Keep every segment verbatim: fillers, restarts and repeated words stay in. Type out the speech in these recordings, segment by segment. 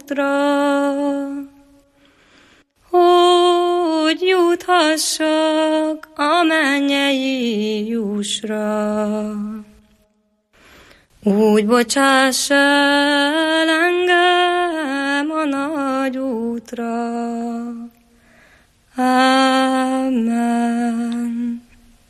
útra, hogy juthassak a mennyei jussra. Úgy bocsáss el engem a nagy útra. Amen.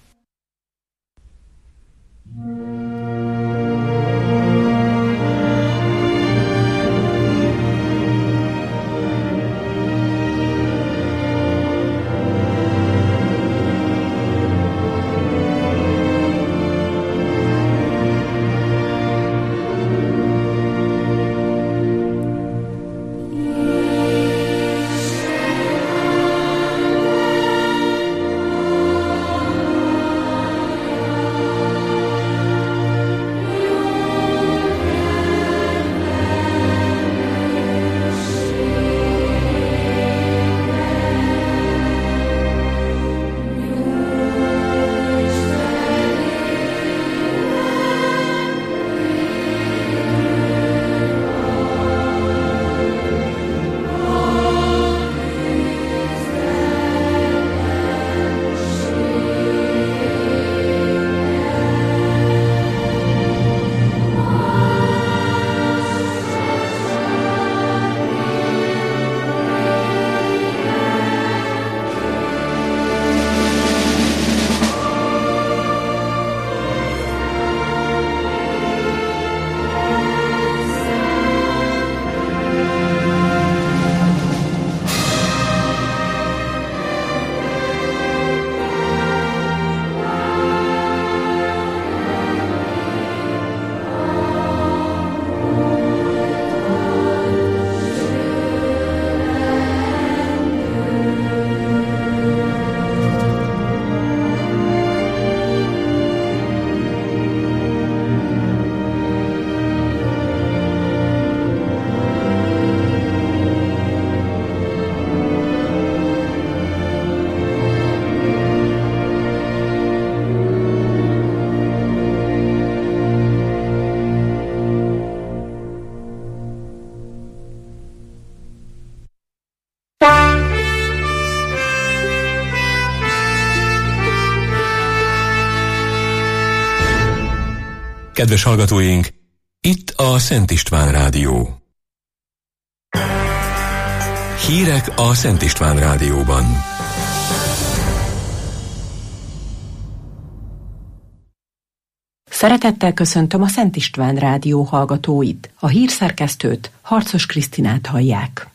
Kedves hallgatóink, itt a Szent István Rádió. Hírek a Szent István Rádióban. Szeretettel köszöntöm a Szent István Rádió hallgatóit. A hírszerkesztőt, Harcos Krisztinát hallják.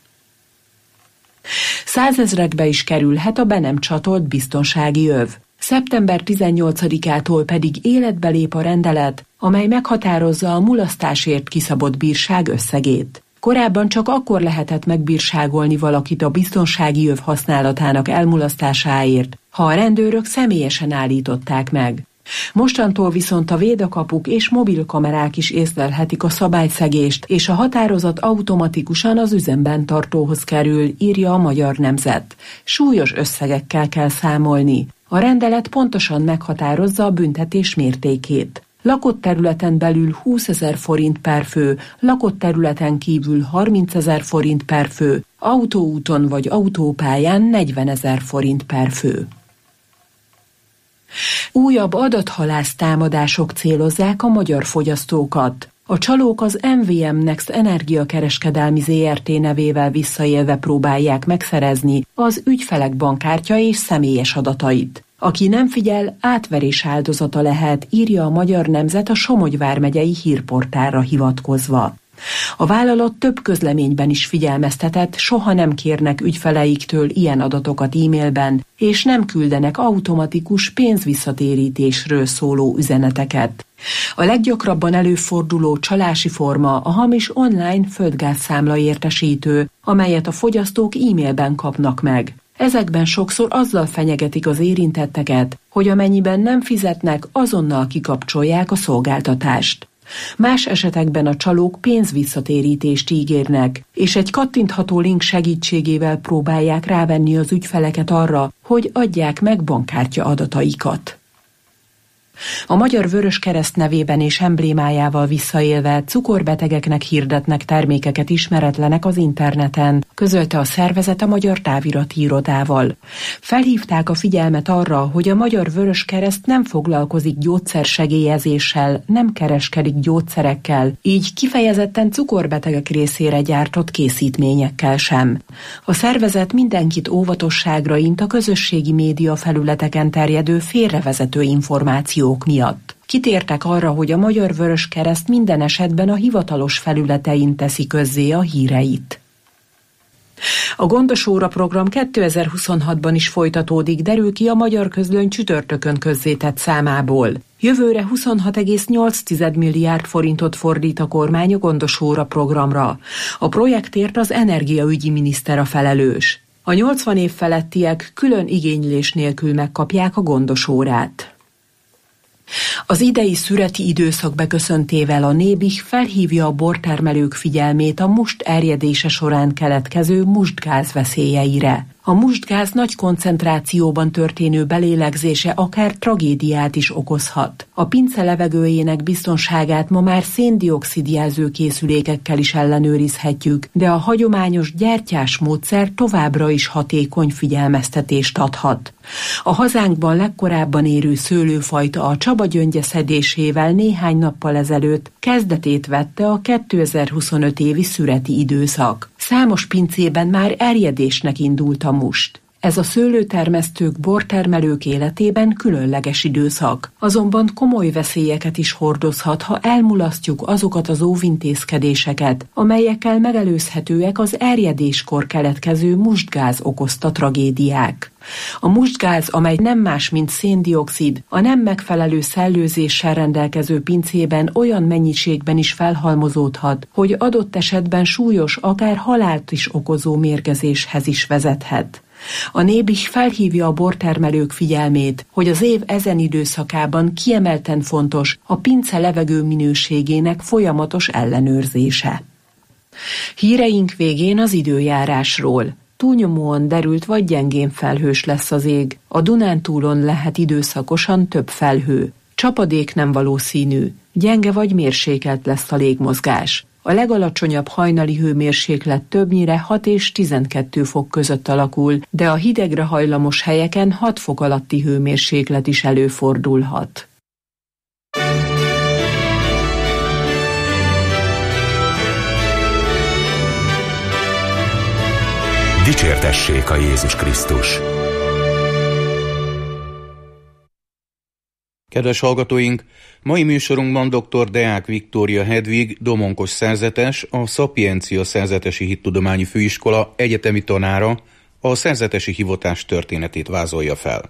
Százezrekbe is kerülhet a be nem csatolt biztonsági öv. szeptember tizennyolcadikától pedig életbe lép a rendelet, amely meghatározza a mulasztásért kiszabott bírság összegét. Korábban csak akkor lehetett megbírságolni valakit a biztonsági öv használatának elmulasztásáért, ha a rendőrök személyesen állították meg. Mostantól viszont a védőkapuk és mobilkamerák is észlelhetik a szabályszegést, és a határozat automatikusan az üzemben tartóhoz kerül, írja a Magyar Nemzet. Súlyos összegekkel kell számolni. A rendelet pontosan meghatározza a büntetés mértékét. Lakott területen belül húszezer forint per fő, lakott területen kívül harmincezer forint per fő, autóúton vagy autópályán negyvenezer forint per fő. Újabb adathalász támadások célozzák a magyar fogyasztókat. A csalók az em vé em Next Energiakereskedelmi zé er té nevével visszaélve próbálják megszerezni az ügyfelek bankkártya és személyes adatait. Aki nem figyel, átverés áldozata lehet, írja a Magyar Nemzet a Somogy vármegyei hírportálra hivatkozva. A vállalat több közleményben is figyelmeztetett, soha nem kérnek ügyfeleiktől ilyen adatokat e-mailben, és nem küldenek automatikus pénzvisszatérítésről szóló üzeneteket. A leggyakrabban előforduló csalási forma a hamis online földgázszámla értesítő, amelyet a fogyasztók e-mailben kapnak meg. Ezekben sokszor azzal fenyegetik az érintetteket, hogy amennyiben nem fizetnek, azonnal kikapcsolják a szolgáltatást. Más esetekben a csalók pénzvisszatérítést ígérnek, és egy kattintható link segítségével próbálják rávenni az ügyfeleket arra, hogy adják meg bankkártya adataikat. A Magyar Vöröskereszt nevében és emblémájával visszaélve cukorbetegeknek hirdetnek termékeket ismeretlenek az interneten, közölte a szervezet a Magyar Távirati Irodával. Felhívták a figyelmet arra, hogy a Magyar Vöröskereszt nem foglalkozik gyógyszersegélyezéssel, nem kereskedik gyógyszerekkel, így kifejezetten cukorbetegek részére gyártott készítményekkel sem. A szervezet mindenkit óvatosságra int a közösségi média felületeken terjedő félrevezető információk miatt. Kitértek arra, hogy a Magyar Vöröskereszt minden esetben a hivatalos felületein teszi közzé a híreit. A Gondos Óra program kétezer-huszonhatban is folytatódik, derül ki a Magyar Közlöny csütörtökön közzétett számából. Jövőre huszonhat egész nyolc milliárd forintot fordít a kormány a Gondos Óra programra. A projektért az energiaügyi miniszter a felelős. A nyolcvan év felettiek külön igénylés nélkül megkapják a Gondos Órát. Az idei szüreti időszak beköszöntével a Nébih felhívja a bortermelők figyelmét a must erjedése során keletkező mustgáz veszélyeire. A mustgáz nagy koncentrációban történő belélegzése akár tragédiát is okozhat. A pince levegőjének biztonságát ma már szén-dioxid jelzőkészülékekkel is ellenőrizhetjük, de a hagyományos gyertyás módszer továbbra is hatékony figyelmeztetést adhat. A hazánkban legkorábban érő szőlőfajta a Csaba-gyöngye szedésével néhány nappal ezelőtt kezdetét vette a kétezer-huszonöt évi szüreti időszak. Számos pincében már erjedésnek indult a must. Ez a szőlőtermesztők, bortermelők életében különleges időszak. Azonban komoly veszélyeket is hordozhat, ha elmulasztjuk azokat az óvintézkedéseket, amelyekkel megelőzhetőek az erjedéskor keletkező mustgáz okozta tragédiák. A mustgáz, amely nem más, mint szén-dioxid, a nem megfelelő szellőzéssel rendelkező pincében olyan mennyiségben is felhalmozódhat, hogy adott esetben súlyos, akár halált is okozó mérgezéshez is vezethet. A Nébih felhívja a bortermelők figyelmét, hogy az év ezen időszakában kiemelten fontos a pince levegő minőségének folyamatos ellenőrzése. Híreink végén az időjárásról. Túlnyomóan derült vagy gyengén felhős lesz az ég. A Dunántúlon lehet időszakosan több felhő. Csapadék nem valószínű. Gyenge vagy mérsékelt lesz a légmozgás. A legalacsonyabb hajnali hőmérséklet többnyire hat és tizenkettő fok között alakul, de a hidegre hajlamos helyeken hat fok alatti hőmérséklet is előfordulhat. Dicsértessék a Jézus Krisztus! Kedves hallgatóink, mai műsorunkban dr. Deák Viktória Hedvig, domonkos szerzetes, a Szapiencia Szerzetesi Hittudományi Főiskola egyetemi tanára a szerzetesi hivatás történetét vázolja fel.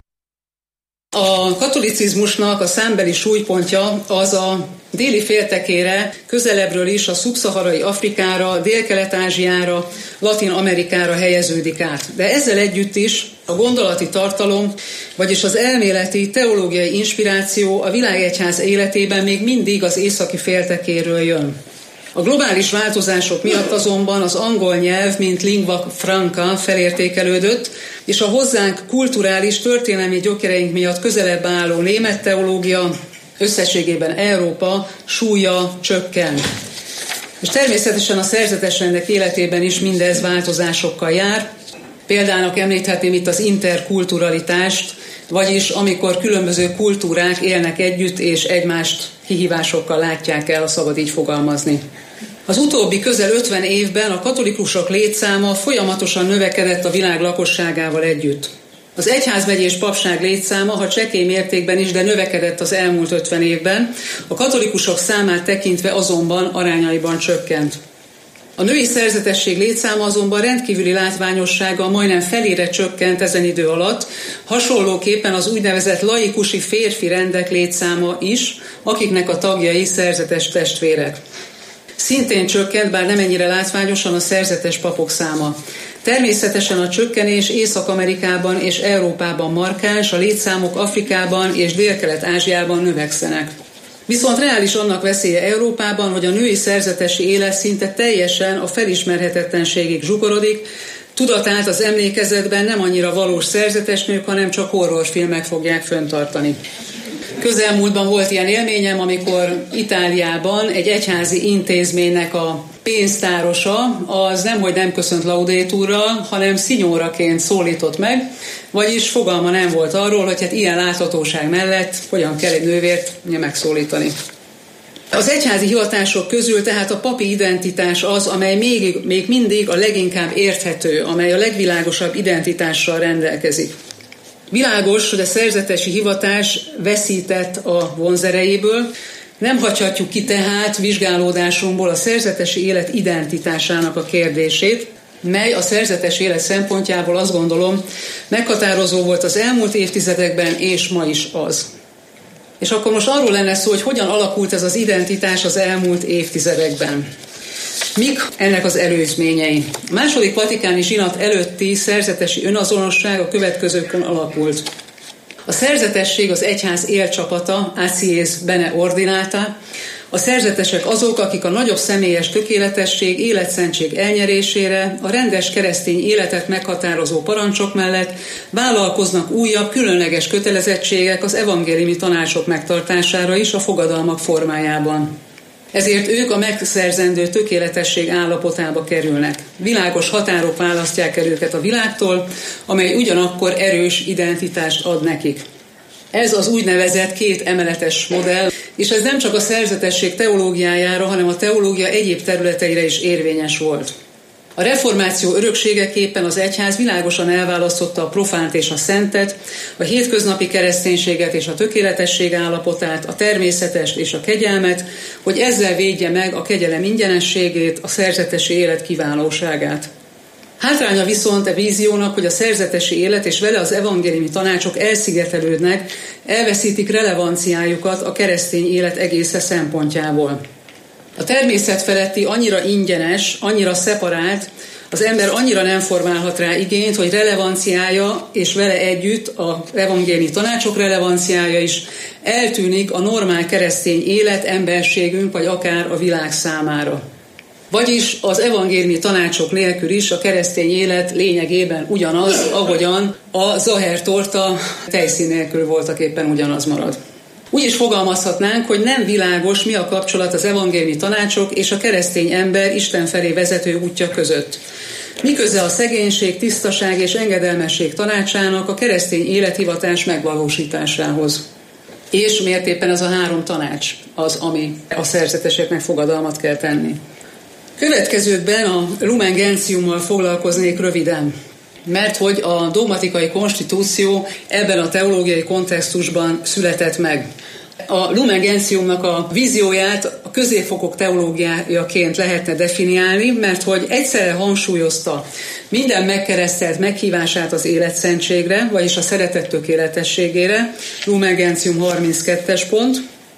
A katolicizmusnak a számbeli súlypontja az a déli féltekére, közelebbről is a szubszaharai Afrikára, Dél-Kelet-Ázsiára, Latin-Amerikára helyeződik át. De ezzel együtt is a gondolati tartalom, vagyis az elméleti, teológiai inspiráció a világegyház életében még mindig az északi féltekéről jön. A globális változások miatt azonban az angol nyelv, mint lingua franca felértékelődött, és a hozzánk kulturális, történelmi gyökereink miatt közelebb álló német teológia, összességében Európa súlya csökken. És természetesen a szerzetesrendek életében is mindez változásokkal jár. Példának említhetném itt az interkulturalitást, vagyis amikor különböző kultúrák élnek együtt, és egymást kihívásokkal látják el, ha szabad így fogalmazni. Az utóbbi közel ötven évben a katolikusok létszáma folyamatosan növekedett a világ lakosságával együtt. Az egyházmegyés papság létszáma, ha csekély mértékben is, de növekedett az elmúlt ötven évben, a katolikusok számát tekintve azonban arányaiban csökkent. A női szerzetesség létszáma azonban rendkívüli látványossággal majdnem felére csökkent ezen idő alatt, hasonlóképpen az úgynevezett laikusi férfi rendek létszáma is, akiknek a tagjai szerzetes testvérek. Szintén csökkent, bár nem ennyire látványosan, a szerzetes papok száma. Természetesen a csökkenés Észak-Amerikában és Európában markáns, a létszámok Afrikában és Dél-Kelet-Ázsiában növekszenek. Viszont reális annak veszélye Európában, hogy a női szerzetesi élet szinte teljesen a felismerhetetlenségig zsugorodik, tudatát az emlékezetben nem annyira valós szerzetes nők, hanem csak horrorfilmek fogják fenntartani. Közelmúltban volt ilyen élményem, amikor Itáliában egy egyházi intézménynek a pénztárosa az nemhogy nem köszönt laudétúrral, hanem szinyóraként szólított meg, vagyis fogalma nem volt arról, hogy hát ilyen láthatóság mellett hogyan kell egy nővért megszólítani. Az egyházi hivatások közül tehát a papi identitás az, amely még, még mindig a leginkább érthető, amely a legvilágosabb identitással rendelkezik. Világos, hogy a szerzetesi hivatás veszített a vonzerejéből, nem hagyhatjuk ki tehát vizsgálódásunkból a szerzetesi élet identitásának a kérdését, mely a szerzetes élet szempontjából azt gondolom meghatározó volt az elmúlt évtizedekben, és ma is az. És akkor most arról lenne szó, hogy hogyan alakult ez az identitás az elmúlt évtizedekben. Mik ennek az előzményei? A második vatikáni zsinat előtti szerzetesi önazonosság a következőkön alakult. A szerzetesség az egyház élcsapata, acies bene ordinata. A szerzetesek azok, akik a nagyobb személyes tökéletesség, életszentség elnyerésére, a rendes keresztény életet meghatározó parancsok mellett vállalkoznak újabb, különleges kötelezettségek az evangéliumi tanácsok megtartására is a fogadalmak formájában. Ezért ők a megszerzendő tökéletesség állapotába kerülnek. Világos határok választják el őket a világtól, amely ugyanakkor erős identitást ad nekik. Ez az úgynevezett két emeletes modell, és ez nem csak a szerzetesség teológiájára, hanem a teológia egyéb területeire is érvényes volt. A reformáció örökségeképpen az egyház világosan elválasztotta a profánt és a szentet, a hétköznapi kereszténységet és a tökéletesség állapotát, a természetest és a kegyelmet, hogy ezzel védje meg a kegyelem ingyenességét, a szerzetesi élet kiválóságát. Hátránya viszont a víziónak, hogy a szerzetesi élet és vele az evangéliumi tanácsok elszigetelődnek, elveszítik relevanciájukat a keresztény élet egésze szempontjából. A természet feletti annyira ingyenes, annyira szeparált, az ember annyira nem formálhat rá igényt, hogy relevanciája és vele együtt az evangéliumi tanácsok relevanciája is eltűnik a normál keresztény élet, emberségünk vagy akár a világ számára. Vagyis az evangéliumi tanácsok nélkül is a keresztény élet lényegében ugyanaz, ahogyan a zahertorta tejszín nélkül voltak éppen ugyanaz marad. Úgy is fogalmazhatnánk, hogy nem világos, mi a kapcsolat az evangéliumi tanácsok és a keresztény ember Isten felé vezető útja között. Miköze a szegénység, tisztaság és engedelmesség tanácsának a keresztény élethivatás megvalósításához. És miért éppen ez a három tanács az, ami a szerzeteseknek fogadalmat kell tenni. Következőkben a Lumen Gentiummal foglalkoznék röviden, mert hogy a dogmatikai konstitúció ebben a teológiai kontextusban született meg. A Lumen Gentiumnak a vízióját a középfokok teológiájaként lehetne definiálni, mert hogy egyszerre hangsúlyozta minden megkeresztelt meghívását az életszentségre, vagyis a szeretet tökéletességére, Lumen Gentium harminckettes pont,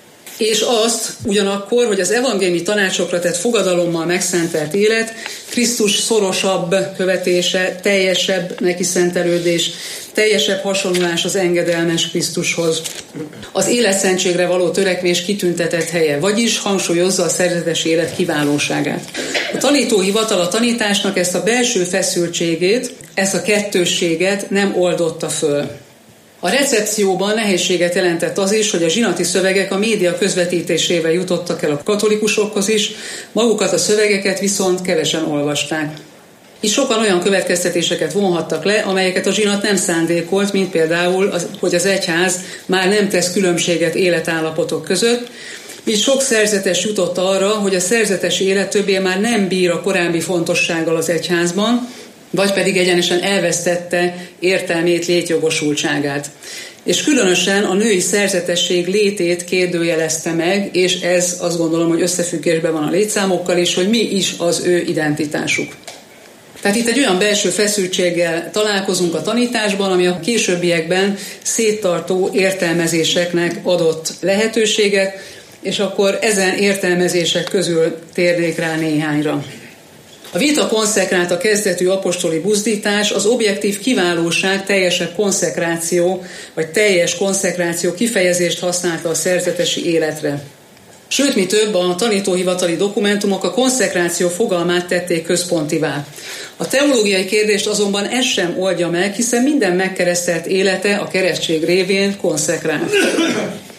és azt ugyanakkor, hogy az evangéliumi tanácsokra tett fogadalommal megszentelt élet, Krisztus szorosabb követése, teljesebb neki szentelődés, teljesebb hasonlulás az engedelmes Krisztushoz. Az életszentségre való törekvés kitüntetett helye, vagyis hangsúlyozza a szerzetes élet kiválóságát. A tanítóhivatal a tanításnak ezt a belső feszültségét, ezt a kettősséget nem oldotta föl. A recepcióban nehézséget jelentett az is, hogy a zsinati szövegek a média közvetítésével jutottak el a katolikusokhoz is, magukat a szövegeket viszont kevesen olvasták. Így sokan olyan következtetéseket vonhattak le, amelyeket a zsinat nem szándékolt, mint például, hogy az egyház már nem tesz különbséget életállapotok között, így sok szerzetes jutott arra, hogy a szerzetes élet többé már nem bír a korábbi fontossággal az egyházban, vagy pedig egyenesen elvesztette értelmét, létjogosultságát. És különösen a női szerzetesség létét kérdőjelezte meg, és ez azt gondolom, hogy összefüggésben van a létszámokkal is, hogy mi is az ő identitásuk. Tehát itt egy olyan belső feszültséggel találkozunk a tanításban, ami a későbbiekben széttartó értelmezéseknek adott lehetőséget, és akkor ezen értelmezések közül térnék rá néhányra. A vita konszekrált kezdetű apostoli buzdítás az objektív kiválóság teljesebb konszekráció, vagy teljes konszekráció kifejezést használta a szerzetesi életre. Sőt, mi több, a tanítóhivatali dokumentumok a konszekráció fogalmát tették központivá. A teológiai kérdést azonban ez sem oldja meg, hiszen minden megkeresztelt élete a keresztség révén konszekrált.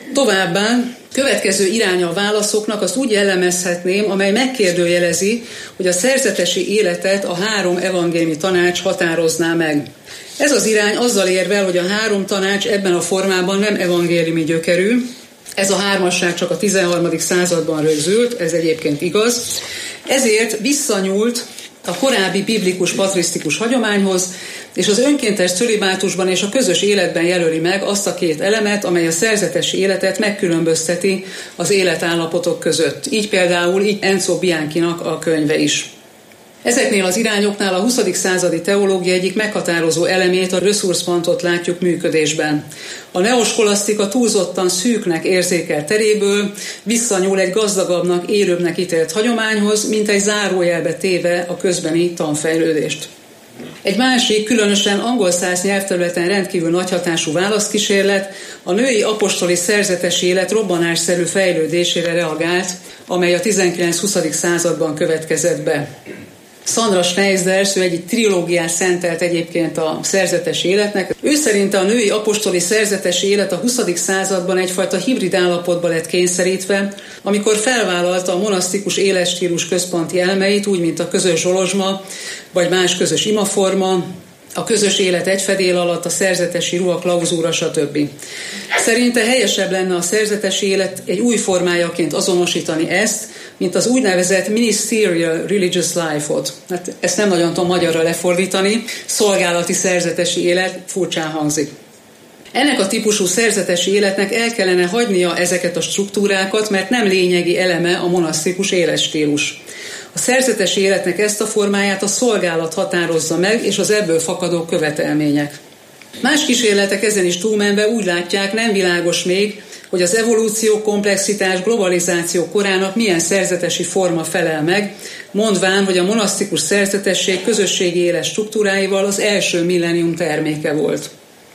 Továbbá következő iránya a válaszoknak azt úgy jellemezhetném, amely megkérdőjelezi, hogy a szerzetesi életet a három evangéliumi tanács határozná meg. Ez az irány azzal érvel, hogy a három tanács ebben a formában nem evangéliumi gyökerű. Ez a hármasság csak a tizenharmadik században rögzült, ez egyébként igaz. Ezért visszanyúlt a korábbi biblikus patrisztikus hagyományhoz, és az önkéntes cölibátusban és a közös életben jelöli meg azt a két elemet, amely a szerzetesi életet megkülönbözteti az életállapotok között. Így például így Enzo Bianchinak a könyve is. Ezeknél az irányoknál a huszadik századi teológia egyik meghatározó elemét, a ressourcepontot látjuk működésben. A neoskolasztika túlzottan szűknek érzékelt teréből visszanyúl egy gazdagabbnak, élőbbnek ítélt hagyományhoz, mint egy zárójelbe téve a közbeni tanfejlődést. Egy másik, különösen angol száz nyelvterületen rendkívül nagyhatású válaszkísérlet a női apostoli szerzetesi élet robbanásszerű fejlődésére reagált, amely a tizenkilenc-huszadik században következett be. Sandra Schneisders, ő egy trilógiát szentelt egyébként a szerzetesi életnek. Ő szerinte a női apostoli szerzetesi élet a huszadik században egyfajta hibrid állapotba lett kényszerítve, amikor felvállalta a monasztikus életstílus központi elemeit, úgy, mint a közös zsolozsma, vagy más közös imaforma, a közös élet egy fedél alatt, a szerzetesi ruha, klauzúra, stb. Szerinte helyesebb lenne a szerzetesi élet egy új formájaként azonosítani ezt, mint az úgynevezett ministerial religious life-ot. Hát ezt nem nagyon tudom magyarra lefordítani, szolgálati szerzetesi élet, furcsán hangzik. Ennek a típusú szerzetesi életnek el kellene hagynia ezeket a struktúrákat, mert nem lényegi eleme a monasztikus életstílus. A szerzetesi életnek ezt a formáját a szolgálat határozza meg, és az ebből fakadó követelmények. Más kísérletek ezen is túlmenve úgy látják, nem világos még, hogy az evolúció, komplexitás, globalizáció korának milyen szerzetesi forma felel meg, mondván, hogy a monasztikus szerzetesség közösségi élet struktúráival az első millennium terméke volt.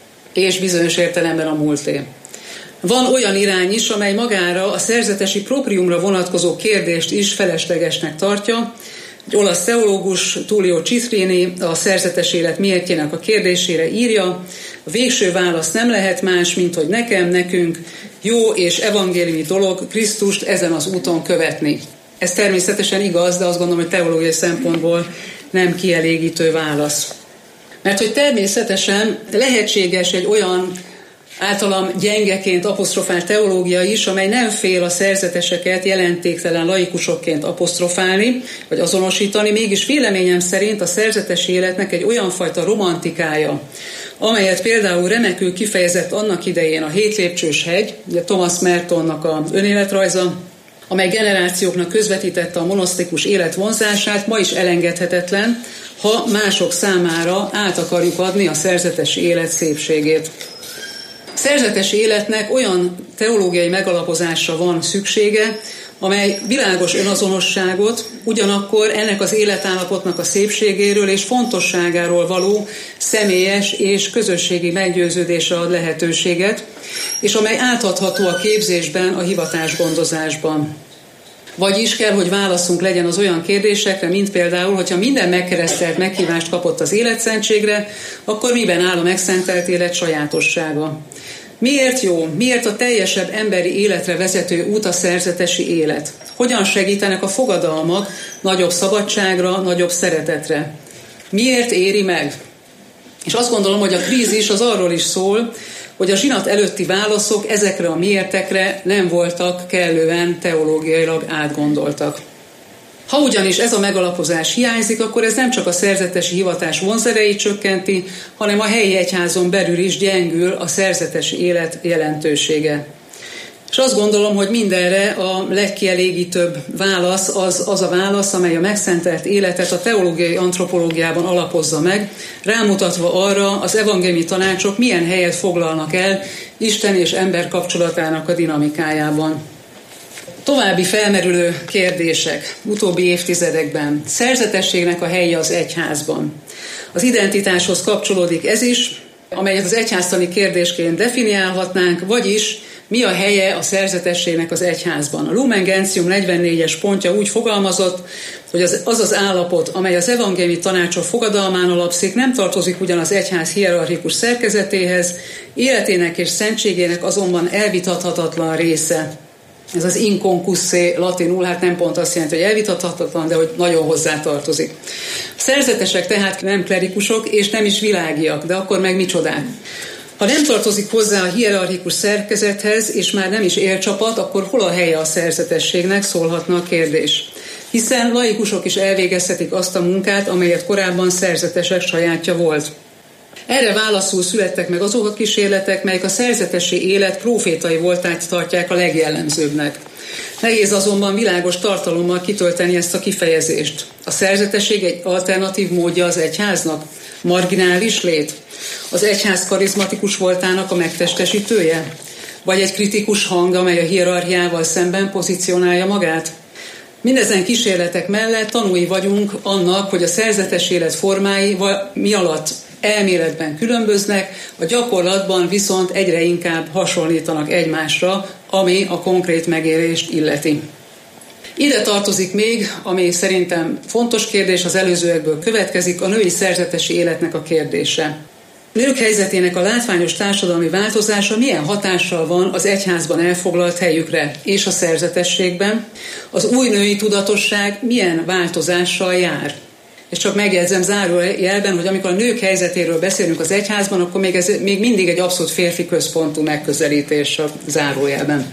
És bizonyos értelemben a múlté. Van olyan irány is, amely magára a szerzetesi propriumra vonatkozó kérdést is feleslegesnek tartja. Egy olasz teológus, Tullio Citrini, a szerzetes élet miértjének a kérdésére írja: a végső válasz nem lehet más, mint hogy nekem, nekünk jó és evangéliumi dolog Krisztust ezen az úton követni. Ez természetesen igaz, de azt gondolom, hogy teológiai szempontból nem kielégítő válasz. Mert hogy természetesen lehetséges egy olyan általam gyengeként apostrofált teológia is, amely nem fél a szerzeteseket jelentéktelen laikusokként apostrofálni, vagy azonosítani, mégis véleményem szerint a szerzetesi életnek egy olyan fajta romantikája, amelyet például remekül kifejezett annak idején a Hétlépcsős hegy, ugye Thomas Mertonnak az önéletrajza, amely generációknak közvetítette a monasztikus élet vonzását, ma is elengedhetetlen, ha mások számára át akarjuk adni a szerzetesi élet szépségét. A szerzetesi életnek olyan teológiai megalapozásra van szüksége, amely világos önazonosságot, ugyanakkor ennek az életállapotnak a szépségéről és fontosságáról való személyes és közösségi meggyőződésre ad lehetőséget, és amely átadható a képzésben, a hivatásgondozásban. Vagyis kell, hogy válaszunk legyen az olyan kérdésekre, mint például, hogyha minden megkeresztelt meghívást kapott az életszentségre, akkor miben áll a megszentelt élet sajátossága? Miért jó, miért a teljesebb emberi életre vezető út a szerzetesi élet? Hogyan segítenek a fogadalmak nagyobb szabadságra, nagyobb szeretetre? Miért éri meg? És azt gondolom, hogy a krízis az arról is szól, hogy a zsinat előtti válaszok ezekre a miértekre nem voltak kellően teológiailag átgondoltak. Ha ugyanis ez a megalapozás hiányzik, akkor ez nem csak a szerzetesi hivatás vonzerejét csökkenti, hanem a helyi egyházon belül is gyengül a szerzetesi élet jelentősége. És azt gondolom, hogy mindenre a legkielégítőbb válasz az, az a válasz, amely a megszentelt életet a teológiai antropológiában alapozza meg, rámutatva arra, az evangéliumi tanácsok milyen helyet foglalnak el Isten és ember kapcsolatának a dinamikájában. További felmerülő kérdések utóbbi évtizedekben. Szerzetességnek a helye az egyházban. Az identitáshoz kapcsolódik ez is, amelyet az egyháztani kérdésként definiálhatnánk, vagyis mi a helye a szerzetességnek az egyházban. A Lumen Gentium negyvennégyes pontja úgy fogalmazott, hogy az az, az állapot, amely az evangéliumi tanácsok fogadalmán alapszik, nem tartozik ugyan az egyház hierarchikus szerkezetéhez, életének és szentségének azonban elvitathatatlan része. Ez az inconcusse latinul, hát nem pont azt jelenti, hogy elvitathatatlan, de hogy nagyon hozzátartozik. A szerzetesek tehát nem klerikusok, és nem is világiak, de akkor meg micsodák? Ha nem tartozik hozzá a hierarchikus szerkezethez, és már nem is élcsapat, akkor hol a helye a szerzetességnek, szólhatna a kérdés. Hiszen laikusok is elvégezhetik azt a munkát, amelyet korábban szerzetesek sajátja volt. Erre válaszul születtek meg azok a kísérletek, melyek a szerzetesi élet prófétai voltát tartják a legjellemzőbbnek. Nehéz azonban világos tartalommal kitölteni ezt a kifejezést. A szerzetesség egy alternatív módja az egyháznak? Marginális lét? Az egyház karizmatikus voltának a megtestesítője? Vagy egy kritikus hang, amely a hierarchiával szemben pozícionálja magát? Mindezen kísérletek mellett tanúi vagyunk annak, hogy a szerzetes élet formái mi alatt elméletben különböznek, a gyakorlatban viszont egyre inkább hasonlítanak egymásra, ami a konkrét megélést illeti. Ide tartozik még, ami szerintem fontos kérdés, az előzőekből következik, a női szerzetesi életnek a kérdése. Nők helyzetének a látványos társadalmi változása milyen hatással van az egyházban elfoglalt helyükre és a szerzetességben? Az új női tudatosság milyen változással jár? És csak megjegyzem zárójelben, hogy amikor a nők helyzetéről beszélünk az egyházban, akkor még ez még mindig egy abszolút férfi központú megközelítés a zárójelben.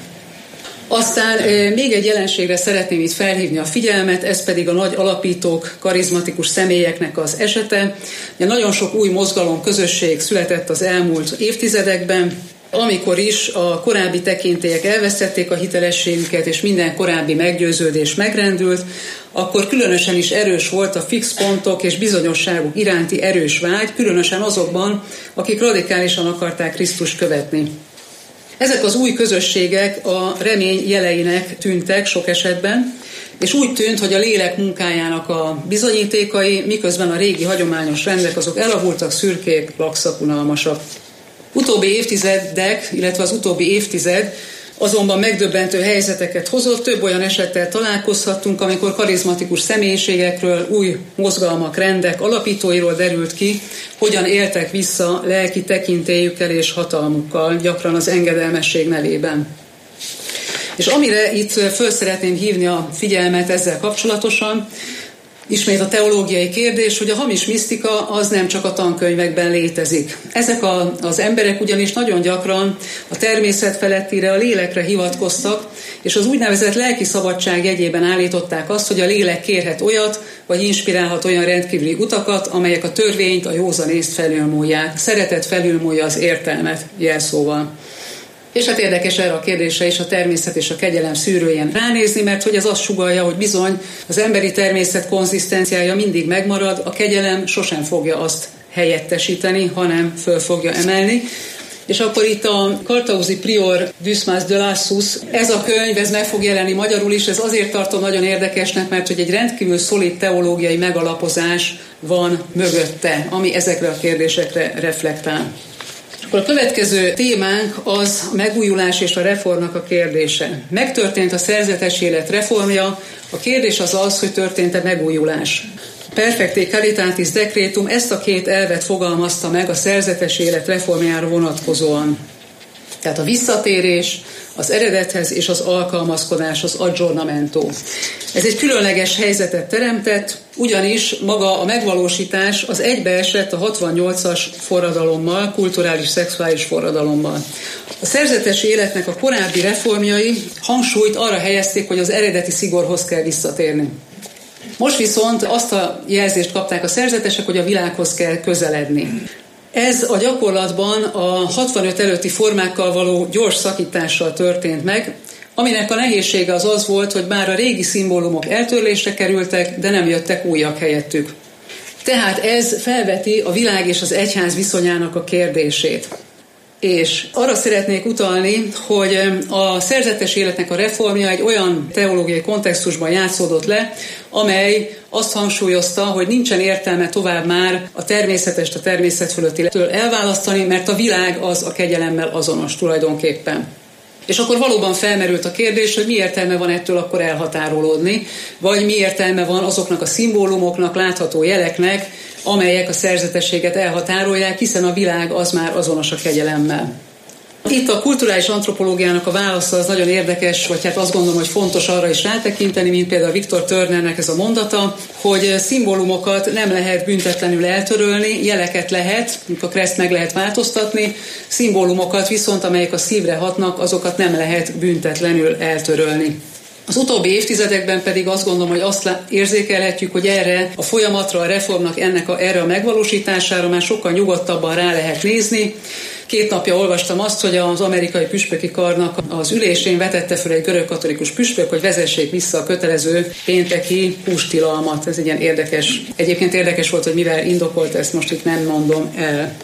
Aztán még egy jelenségre szeretném itt felhívni a figyelmet, ez pedig a nagy alapítók, karizmatikus személyeknek az esete. Nagyon sok új mozgalom, közösség született az elmúlt évtizedekben, amikor is a korábbi tekintélyek elvesztették a hitelességüket, és minden korábbi meggyőződés megrendült, akkor különösen is erős volt a fix pontok és bizonyosságok iránti erős vágy, különösen azokban, akik radikálisan akarták Krisztust követni. Ezek az új közösségek a remény jeleinek tűntek sok esetben, és úgy tűnt, hogy a lélek munkájának a bizonyítékai, miközben a régi hagyományos rendek azok elavultak, szürkék, lakszak, unalmasak. Utóbbi évtizedek, illetve az utóbbi évtized azonban megdöbbentő helyzeteket hozott, több olyan esettel találkozhattunk, amikor karizmatikus személyiségekről, új mozgalmak, rendek alapítóiról derült ki, hogyan éltek vissza lelki tekintélyükkel és hatalmukkal, gyakran az engedelmesség nevében. És amire itt föl szeretném hívni a figyelmet ezzel kapcsolatosan, ismét a teológiai kérdés, hogy a hamis misztika az nem csak a tankönyvekben létezik. Ezek a, az emberek ugyanis nagyon gyakran a természet felettire, a lélekre hivatkoztak, és az úgynevezett lelki szabadság jegyében állították azt, hogy a lélek kérhet olyat, vagy inspirálhat olyan rendkívüli utakat, amelyek a törvényt, a józanészt felülmúlják. Szeretet felülmúlja az értelmet, jelszóval. És hát érdekes erre a kérdésre is a természet és a kegyelem szűrőjén ránézni, mert hogy ez azt sugallja, hogy bizony az emberi természet konzisztenciája mindig megmarad, a kegyelem sosem fogja azt helyettesíteni, hanem föl fogja emelni. És akkor itt a Kartauzi Prior Dismas de Lassus, ez a könyv, ez meg fog jelenni magyarul is, ez azért tartom nagyon érdekesnek, mert hogy egy rendkívül szolid teológiai megalapozás van mögötte, ami ezekre a kérdésekre reflektál. A következő témánk az a megújulás és a reformnak a kérdése. Megtörtént a szerzetes élet reformja, a kérdés az az, hogy történt-e megújulás. Perfecte Caritatis Decretum ezt a két elvet fogalmazta meg a szerzetes élet reformjára vonatkozóan. Tehát a visszatérés, az eredethez és az alkalmazkodás, az aggiornamento. Ez egy különleges helyzetet teremtett, ugyanis maga a megvalósítás az egybeesett a hatvannyolcas forradalommal, kulturális szexuális forradalommal. A szerzetes életnek a korábbi reformjai hangsúlyt arra helyezték, hogy az eredeti szigorhoz kell visszatérni. Most viszont azt a jelzést kapták a szerzetesek, hogy a világhoz kell közeledni. Ez a gyakorlatban a hatvanöt előtti formákkal való gyors szakítással történt meg, aminek a nehézsége az az volt, hogy bár a régi szimbólumok eltörlésre kerültek, de nem jöttek újak helyettük. Tehát ez felveti a világ és az egyház viszonyának a kérdését. És arra szeretnék utalni, hogy a szerzetes életnek a reformja egy olyan teológiai kontextusban játszódott le, amely azt hangsúlyozta, hogy nincsen értelme tovább már a természetest a természet fölöttitől elválasztani, mert a világ az a kegyelemmel azonos tulajdonképpen. És akkor valóban felmerült a kérdés, hogy mi értelme van ettől akkor elhatárolódni, vagy mi értelme van azoknak a szimbólumoknak, látható jeleknek, amelyek a szerzetességet elhatárolják, hiszen a világ az már azonos a kegyelemmel. Itt a kulturális antropológiának a válasza az nagyon érdekes, vagy hát azt gondolom, hogy fontos arra is rátekinteni, mint például Viktor Turnernek ez a mondata, hogy szimbólumokat nem lehet büntetlenül eltörölni, jeleket lehet, a kreszt meg lehet változtatni, szimbólumokat viszont, amelyek a szívre hatnak, azokat nem lehet büntetlenül eltörölni. Az utóbbi évtizedekben pedig azt gondolom, hogy azt érzékelhetjük, hogy erre a folyamatra, a reformnak ennek a, erre a megvalósítására már sokkal nyugodtabban rá lehet nézni. Két napja olvastam azt, hogy az amerikai püspöki karnak az ülésén vetette fel egy görögkatolikus püspök, hogy vezessék vissza a kötelező pénteki hústilalmat. Ez egy ilyen érdekes. Egyébként érdekes volt, hogy mivel indokolt, ezt most itt nem mondom el.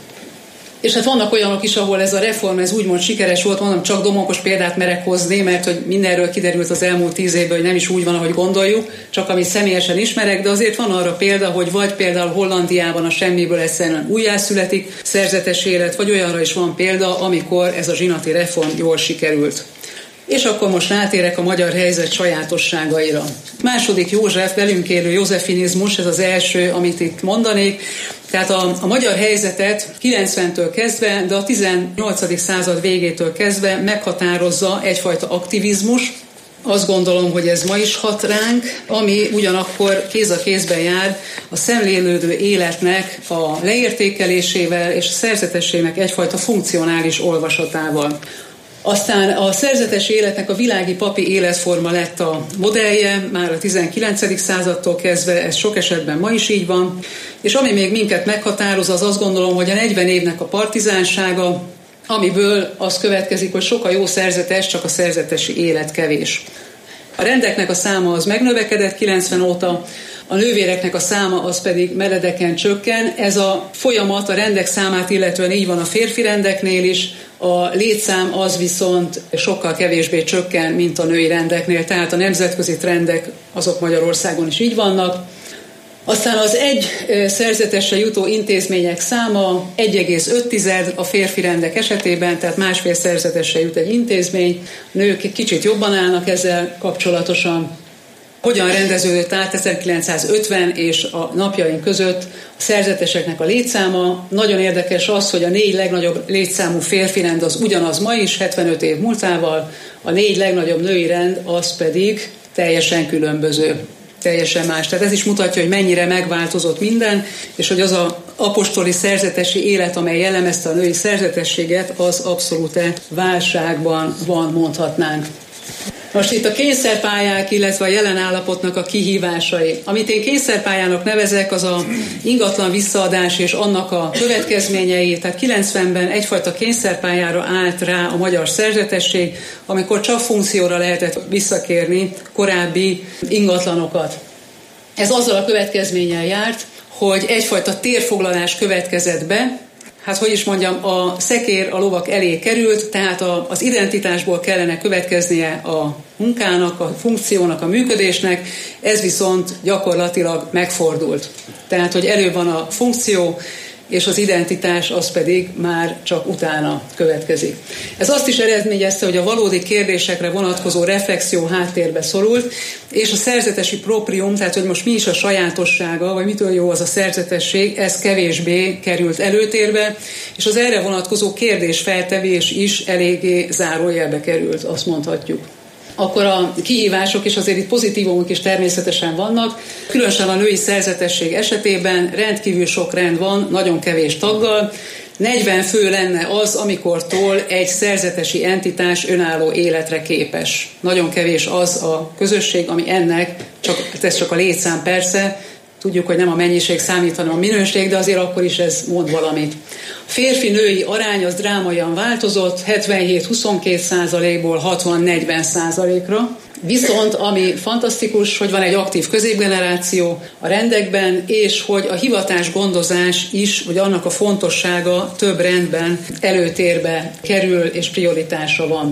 És hát vannak olyanok is, ahol ez a reform, ez úgymond sikeres volt, mondom, csak domonkos példát merek hozni, mert hogy mindenről kiderült az elmúlt tíz évben, hogy nem is úgy van, ahogy gondoljuk, csak amit személyesen ismerek, de azért van arra példa, hogy vagy például Hollandiában a semmiből egyszerűen újjászületik szerzetes élet, vagy olyanra is van példa, amikor ez a zsinati reform jól sikerült. És akkor most rátérek a magyar helyzet sajátosságaira. Második József, velünk élő józsefinizmus, ez az első, amit itt mondanék. Tehát a, a magyar helyzetet kilencventől kezdve, de a tizennyolcadik század végétől kezdve meghatározza egyfajta aktivizmus. Azt gondolom, hogy ez ma is hat ránk, ami ugyanakkor kéz a kézben jár a szemlélődő életnek a leértékelésével és a szerzetességnek egyfajta funkcionális olvasatával. Aztán a szerzetes életnek a világi papi életforma lett a modellje, már a tizenkilencedik századtól kezdve, ez sok esetben ma is így van, és ami még minket meghatároz, az azt gondolom, hogy a negyven évnek a partizánsága, amiből az következik, hogy sok a jó szerzetes, csak a szerzetesi élet kevés. A rendeknek a száma az megnövekedett kilencven óta, a nővéreknek a száma az pedig meredeken csökken. Ez a folyamat a rendek számát illetően így van a férfi rendeknél is, a létszám az viszont sokkal kevésbé csökken, mint a női rendeknél, tehát a nemzetközi trendek azok Magyarországon is így vannak. Aztán az egy szerzetesre jutó intézmények száma egy egész öt a férfi rendek esetében, tehát másfél szerzetesre jut egy intézmény, a nők kicsit jobban állnak ezzel kapcsolatosan. Hogyan rendeződött át ezerkilencszázötven és a napjaink között a szerzeteseknek a létszáma? Nagyon érdekes az, hogy a négy legnagyobb létszámú férfi rend az ugyanaz ma is, hetvenöt év múltával, a négy legnagyobb női rend az pedig teljesen különböző, teljesen más. Tehát ez is mutatja, hogy mennyire megváltozott minden, és hogy az az apostoli szerzetesi élet, amely jellemezte a női szerzetességet, az abszolút válságban van, mondhatnánk. Most itt a kényszerpályák, illetve a jelen állapotnak a kihívásai. Amit én kényszerpályának nevezek, az a ingatlan visszaadás és annak a következményei. Tehát kilencvenben egyfajta kényszerpályára állt rá a magyar szerzetesség, amikor csak funkcióra lehetett visszakérni korábbi ingatlanokat. Ez azzal a következménnyel járt, hogy egyfajta térfoglalás következett be. Hát, hogy is mondjam, a szekér a lovak elé került, tehát a, az identitásból kellene következnie a munkának, a funkciónak, a működésnek, ez viszont gyakorlatilag megfordult. Tehát, hogy előbb van a funkció, és az identitás az pedig már csak utána következik. Ez azt is eredményezte, hogy a valódi kérdésekre vonatkozó reflexió háttérbe szorult, és a szerzetesi proprium, tehát hogy most mi is a sajátossága, vagy mitől jó az a szerzetesség, ez kevésbé került előtérbe, és az erre vonatkozó kérdésfeltevés is eléggé zárójelbe került, azt mondhatjuk. Akkor a kihívások, és azért itt pozitívumok is természetesen vannak, különösen a női szerzetesség esetében rendkívül sok rend van, nagyon kevés taggal, negyven fő lenne az, amikortól egy szerzetesi entitás önálló életre képes. Nagyon kevés az a közösség, ami ennek, csak, ez csak a létszám persze, tudjuk, hogy nem a mennyiség számít, hanem a minőség, de azért akkor is ez mond valamit. A férfi-női arány az drámaian változott, hetvenhét huszonkettő százalékból hatvan negyven százalékra. Viszont ami fantasztikus, hogy van egy aktív középgeneráció a rendekben, és hogy a hivatás gondozás is, vagy annak a fontossága több rendben előtérbe kerül és prioritása van.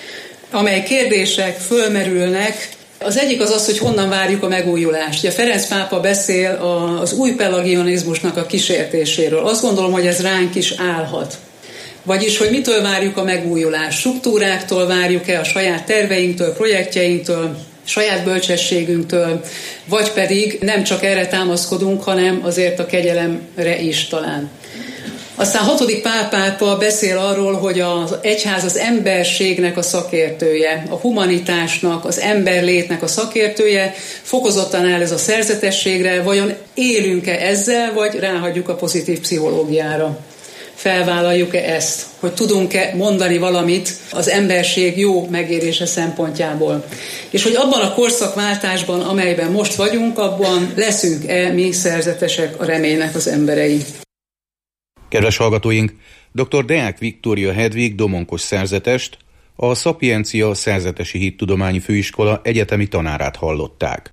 Amely kérdések fölmerülnek. Az egyik az az, hogy honnan várjuk a megújulást. Ugye Ferenc pápa beszél az új pelagionizmusnak a kísértéséről. Azt gondolom, hogy ez ránk is állhat. Vagyis, hogy mitől várjuk a megújulást? Struktúráktól várjuk-e, a saját terveinktől, projektjeinktől, saját bölcsességünktől, vagy pedig nem csak erre támaszkodunk, hanem azért a kegyelemre is talán. Aztán hatodik Pál pápa beszél arról, hogy az egyház az emberségnek a szakértője, a humanitásnak, az emberlétnek a szakértője, fokozottan áll ez a szerzetességre, vajon élünk-e ezzel, vagy ráhagyjuk a pozitív pszichológiára? Felvállaljuk-e ezt, hogy tudunk-e mondani valamit az emberség jó megélése szempontjából. És hogy abban a korszakváltásban, amelyben most vagyunk, abban leszünk-e mi szerzetesek, a reménynek az emberei. Kedves hallgatóink, dr. Deák Viktória Hedvig domonkos szerzetest, a Szapiencia Szerzetesi Hittudományi Főiskola egyetemi tanárát hallották.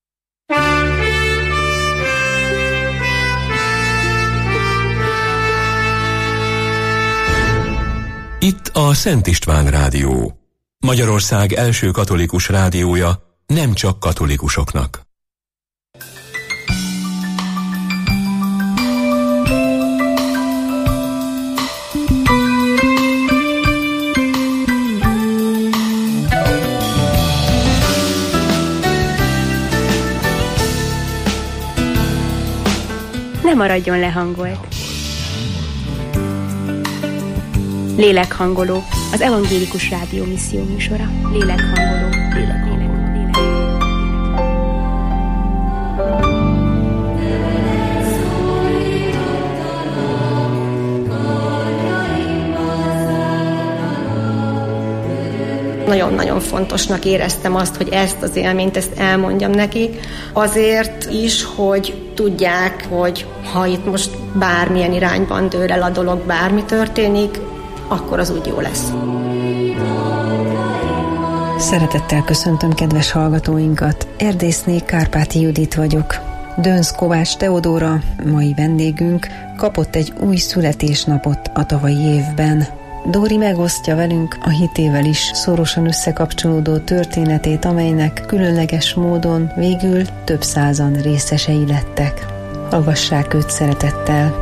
Itt a Szent István Rádió, Magyarország első katolikus rádiója, nem csak katolikusoknak. Ne maradjon lehangolt. Lélekhangoló, az evangélikus rádió misszió műsora. Lélekhangoló. Lélekhangoló. Nagyon-nagyon fontosnak éreztem azt, hogy ezt az élményt, ezt elmondjam nekik. Azért is, hogy tudják, hogy ha itt most bármilyen irányban dől el a dolog, bármi történik, akkor az úgy jó lesz. Szeretettel köszöntöm kedves hallgatóinkat. Erdészné Kárpáti Judit vagyok. Dönsz Kovács Teodóra, mai vendégünk, kapott egy új születésnapot a tavalyi évben. Dóri megosztja velünk a hitével is szorosan összekapcsolódó történetét, amelynek különleges módon végül több százan részesei lettek. Hallgassák őt szeretettel!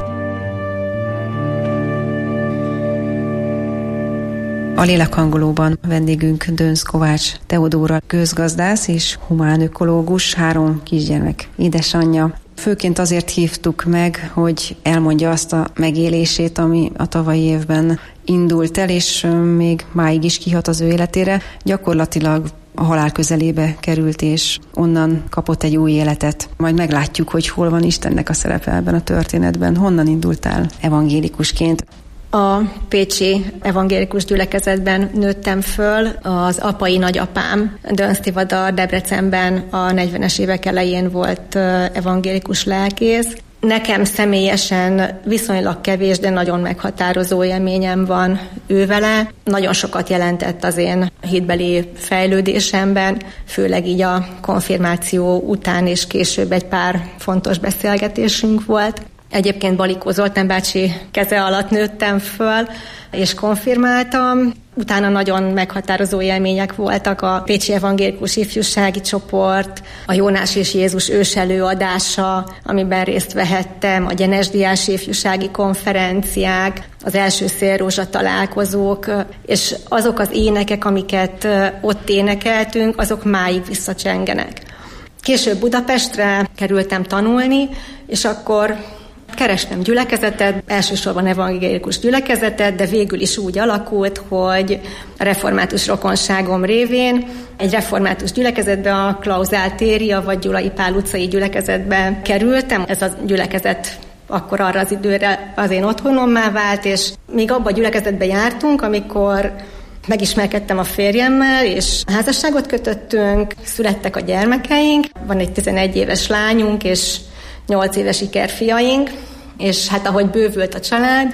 A lélekhangolóban vendégünk Dönsz Kovács Teodóra, közgazdász és humánökológus, három kisgyermek édesanyja. Főként azért hívtuk meg, hogy elmondja azt a megélését, ami a tavalyi évben indult el, és még máig is kihat az ő életére. Gyakorlatilag a halál közelébe került, és onnan kapott egy új életet. Majd meglátjuk, hogy hol van Istennek a szerepe ebben a történetben. Honnan indultál evangélikusként? A pécsi evangélikus gyülekezetben nőttem föl. Az apai nagyapám Dönsz Tivadar Debrecenben a negyvenes évek elején volt evangélikus lelkész. Nekem személyesen viszonylag kevés, de nagyon meghatározó élményem van ővele. Nagyon sokat jelentett az én hitbeli fejlődésemben, főleg így a konfirmáció után és később egy pár fontos beszélgetésünk volt. Egyébként Balikó Zoltán bácsi keze alatt nőttem föl, és konfirmáltam. Utána nagyon meghatározó élmények voltak a pécsi evangélikus ifjúsági csoport, a Jónás és Jézus ős előadása, amiben részt vehettem, a Gyenesdiás ifjúsági konferenciák, az első szélrózsa találkozók, és azok az énekek, amiket ott énekeltünk, azok máig visszacsengenek. Később Budapestre kerültem tanulni, és akkor kerestem gyülekezetet, elsősorban evangélikus gyülekezetet, de végül is úgy alakult, hogy a református rokonságom révén egy református gyülekezetbe, a Klauzál téria vagy Gyulai Pál utcai gyülekezetbe kerültem. Ez a gyülekezet akkor arra az időre az én otthonommá vált, és még abban a gyülekezetben jártunk, amikor megismerkedtem a férjemmel, és házasságot kötöttünk, születtek a gyermekeink, van egy tizenegy éves lányunk, és nyolc éves ikerfiaink, és hát ahogy bővült a család,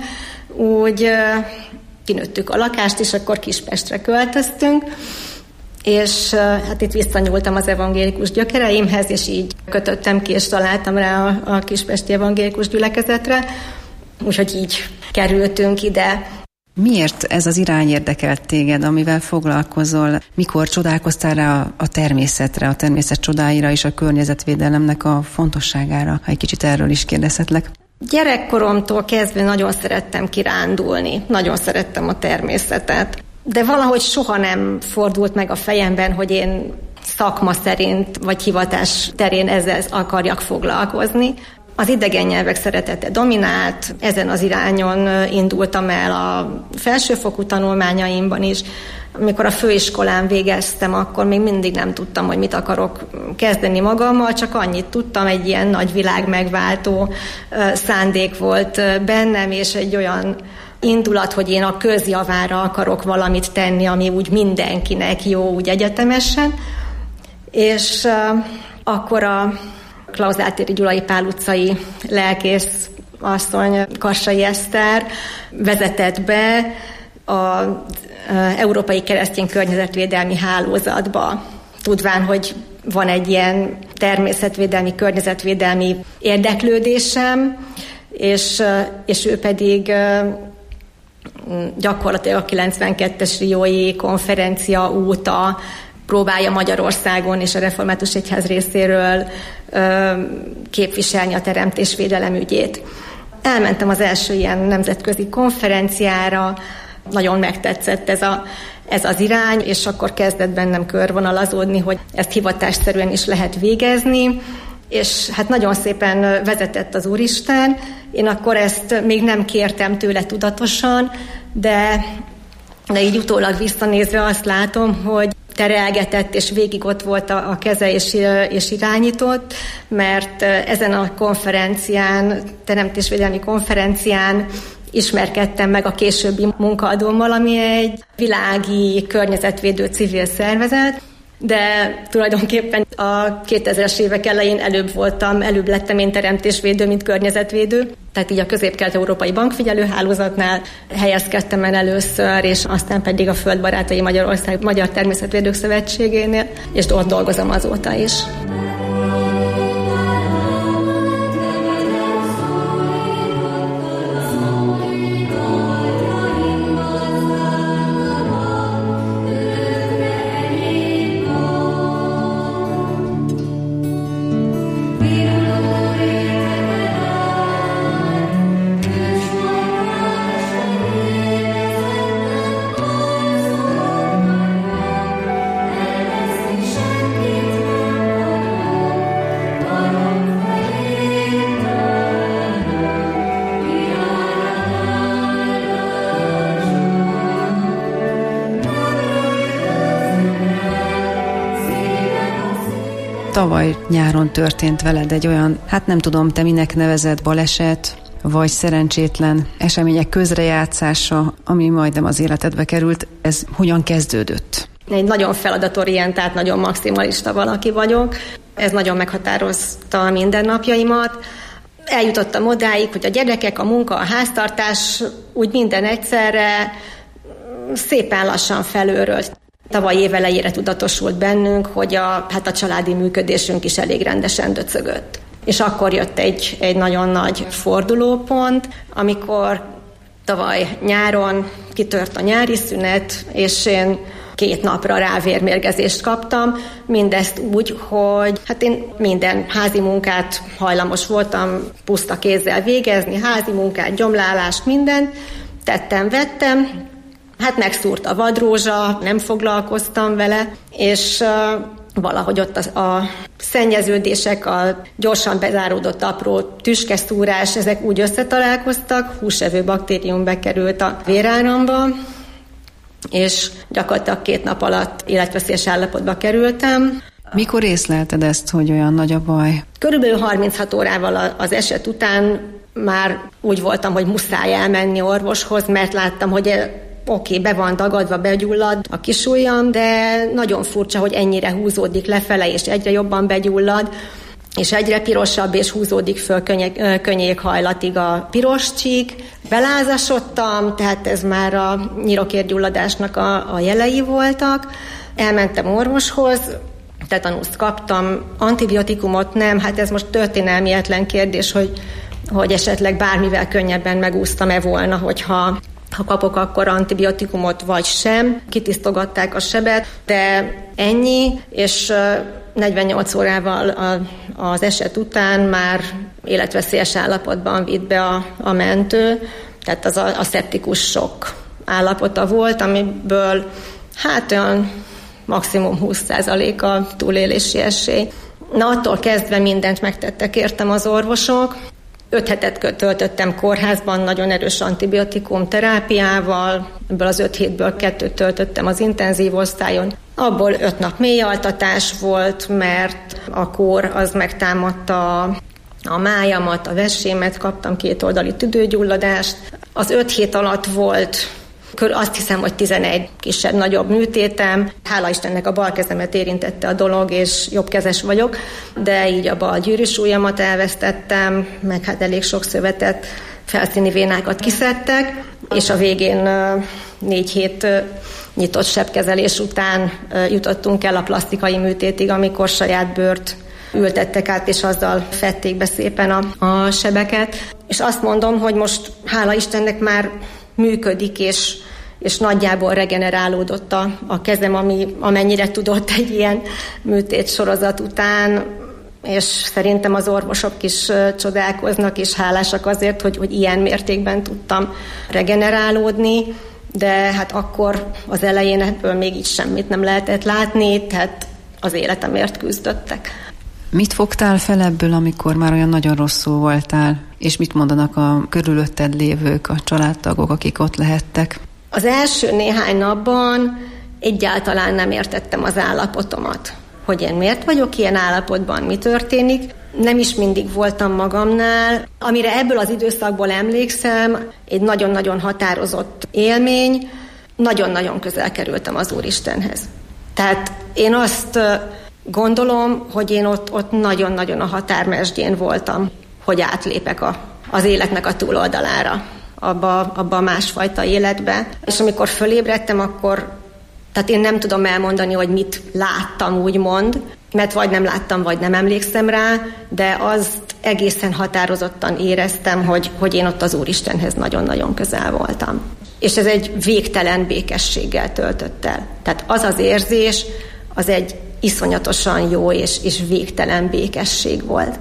úgy kinőttük a lakást, és akkor Kispestre költöztünk, és hát itt visszanyúltam az evangélikus gyökereimhez, és így kötöttem ki, és találtam rá a, a kispesti evangélikus gyülekezetre, úgyhogy így kerültünk ide. Miért ez az irány érdekelt téged, amivel foglalkozol? Mikor csodálkoztál rá a természetre, a természet csodáira és a környezetvédelemnek a fontosságára? Ha egy kicsit erről is kérdezhetlek. Gyerekkoromtól kezdve nagyon szerettem kirándulni, nagyon szerettem a természetet, de valahogy soha nem fordult meg a fejemben, hogy én szakma szerint vagy hivatás terén ezzel akarjak foglalkozni. Az idegen nyelvek szeretete dominált, ezen az irányon indultam el a felsőfokú tanulmányaimban is. Amikor a főiskolán végeztem, akkor még mindig nem tudtam, hogy mit akarok kezdeni magammal, csak annyit tudtam, egy ilyen nagy világ megváltó szándék volt bennem, és egy olyan indulat, hogy én a közjavára akarok valamit tenni, ami úgy mindenkinek jó, úgy egyetemesen. És akkor a Klauzáltéri Gyulai Pál utcai lelkész asszony, Kassai Eszter vezetett be az Európai Keresztény Környezetvédelmi Hálózatba, tudván, hogy van egy ilyen természetvédelmi, környezetvédelmi érdeklődésem, és, és ő pedig gyakorlatilag a kilencvenkettes riói konferencia óta próbálja Magyarországon és a Református Egyház részéről ö, képviselni a teremtésvédelem ügyét. Elmentem az első ilyen nemzetközi konferenciára, nagyon megtetszett ez, a, ez az irány, és akkor kezdett bennem körvonalazódni, hogy ezt hivatásszerűen is lehet végezni, és hát nagyon szépen vezetett az Úristen. Én akkor ezt még nem kértem tőle tudatosan, de, de így utólag visszanézve azt látom, hogy terelgetett, és végig ott volt a, a keze, és, és irányított, mert ezen a konferencián, teremtésvédelmi konferencián ismerkedtem meg a későbbi munkaadómmal, ami egy világi környezetvédő civil szervezet, de tulajdonképpen a kétezres évek elején előbb voltam, előbb lettem én teremtésvédő, mint környezetvédő. Tehát így a Közép-Kelet-Európai Bankfigyelő Hálózatnál helyezkedtem el először, és aztán pedig a Földbarátai Magyarország Magyar Természetvédők Szövetségénél, és ott dolgozom azóta is. Tavaly nyáron történt veled egy olyan, hát nem tudom, te minek nevezett baleset, vagy szerencsétlen események közrejátszása, ami majdnem az életedbe került. Ez hogyan kezdődött? Egy nagyon feladatorientált, nagyon maximalista valaki vagyok. Ez nagyon meghatározta a mindennapjaimat. Eljutottam odáig, hogy a gyerekek, a munka, a háztartás, úgy minden egyszerre szépen lassan felőről. Tavaly év elejére tudatosult bennünk, hogy a, hát a családi működésünk is elég rendesen döcögött. És akkor jött egy, egy nagyon nagy fordulópont, amikor tavaly nyáron kitört a nyári szünet, és én két napra rávérmérgezést kaptam, mindezt úgy, hogy hát én minden házi munkát hajlamos voltam puszta kézzel végezni, házi munkát, gyomlálást, mindent, tettem, vettem. Hát megszúrt a vadrózsa, nem foglalkoztam vele, és uh, valahogy ott a, a szennyeződések, a gyorsan bezáródott apró tüskeszúrás, ezek úgy összetalálkoztak, húsevő baktérium bekerült a véráramba, és gyakorlatilag két nap alatt életveszélyes állapotba kerültem. Mikor észlelted ezt, hogy olyan nagy a baj? Körülbelül harminchat órával az eset után már úgy voltam, hogy muszáj elmenni orvoshoz, mert láttam, hogy oké, okay, be van dagadva, begyullad a kisujjam, de nagyon furcsa, hogy ennyire húzódik lefele, és egyre jobban begyullad, és egyre pirosabb, és húzódik föl könye, könnyékhajlatig a piros csík. Belázasodtam, tehát ez már a nyirokérgyulladásnak a, a jelei voltak. Elmentem orvoshoz, tetanuszt kaptam, antibiotikumot nem, hát ez most történelmietlen kérdés, hogy, hogy esetleg bármivel könnyebben megúsztam-e volna, hogyha ha kapok akkor antibiotikumot vagy sem. Kitisztogatták a sebet, de ennyi, és negyvennyolc órával az eset után már életveszélyes állapotban vitt be a, a mentő, tehát az a, a szeptikus sok állapota volt, amiből hát olyan maximum húsz százalék a túlélési esély. Na, attól kezdve mindent megtettek értem az orvosok. Öt hetet töltöttem kórházban, nagyon erős antibiotikum terápiával, ebből az öt hétből kettőt töltöttem az intenzív osztályon. Abból öt nap mélyaltatás volt, mert a kór az megtámadta a, a májamat, a vesémet, kaptam kétoldali tüdőgyulladást. Az öt hét alatt volt azt hiszem, hogy tizenegy kisebb-nagyobb műtétem. Hála Istennek a bal kezemet érintette a dolog, és jobbkezes vagyok, de így a bal gyűrűsujjamat elvesztettem, meg hát elég sok szövetet, felszíni vénákat kiszedtek, és a végén négy hét nyitott sebkezelés után jutottunk el a plasztikai műtétig, amikor saját bőrt ültettek át, és azzal fették be szépen a, a sebeket. És azt mondom, hogy most hála Istennek már működik, és, és nagyjából regenerálódott a, a kezem, ami, amennyire tudott egy ilyen műtét sorozat után, és szerintem az orvosok is csodálkoznak, és hálásak azért, hogy, hogy ilyen mértékben tudtam regenerálódni, de hát akkor az elején ebből még így semmit nem lehetett látni, tehát az életemért küzdöttek. Mit fogtál fel ebből, amikor már olyan nagyon rosszul voltál, és mit mondanak a körülötted lévők, a családtagok, akik ott lehettek? Az első néhány napban egyáltalán nem értettem az állapotomat, hogy én miért vagyok ilyen állapotban, mi történik. Nem is mindig voltam magamnál. Amire ebből az időszakból emlékszem, egy nagyon-nagyon határozott élmény, nagyon-nagyon közel kerültem az Úristenhez. Tehát én azt gondolom, hogy én ott, ott nagyon-nagyon a határmesdjén voltam, hogy átlépek a, az életnek a túloldalára, abba, abba a másfajta életbe. És amikor fölébredtem, akkor, tehát én nem tudom elmondani, hogy mit láttam, úgymond, mert vagy nem láttam, vagy nem emlékszem rá, de azt egészen határozottan éreztem, hogy, hogy én ott az Úristenhez nagyon-nagyon közel voltam. És ez egy végtelen békességgel töltött el. Tehát az az érzés, az egy iszonyatosan jó és, és végtelen békesség volt.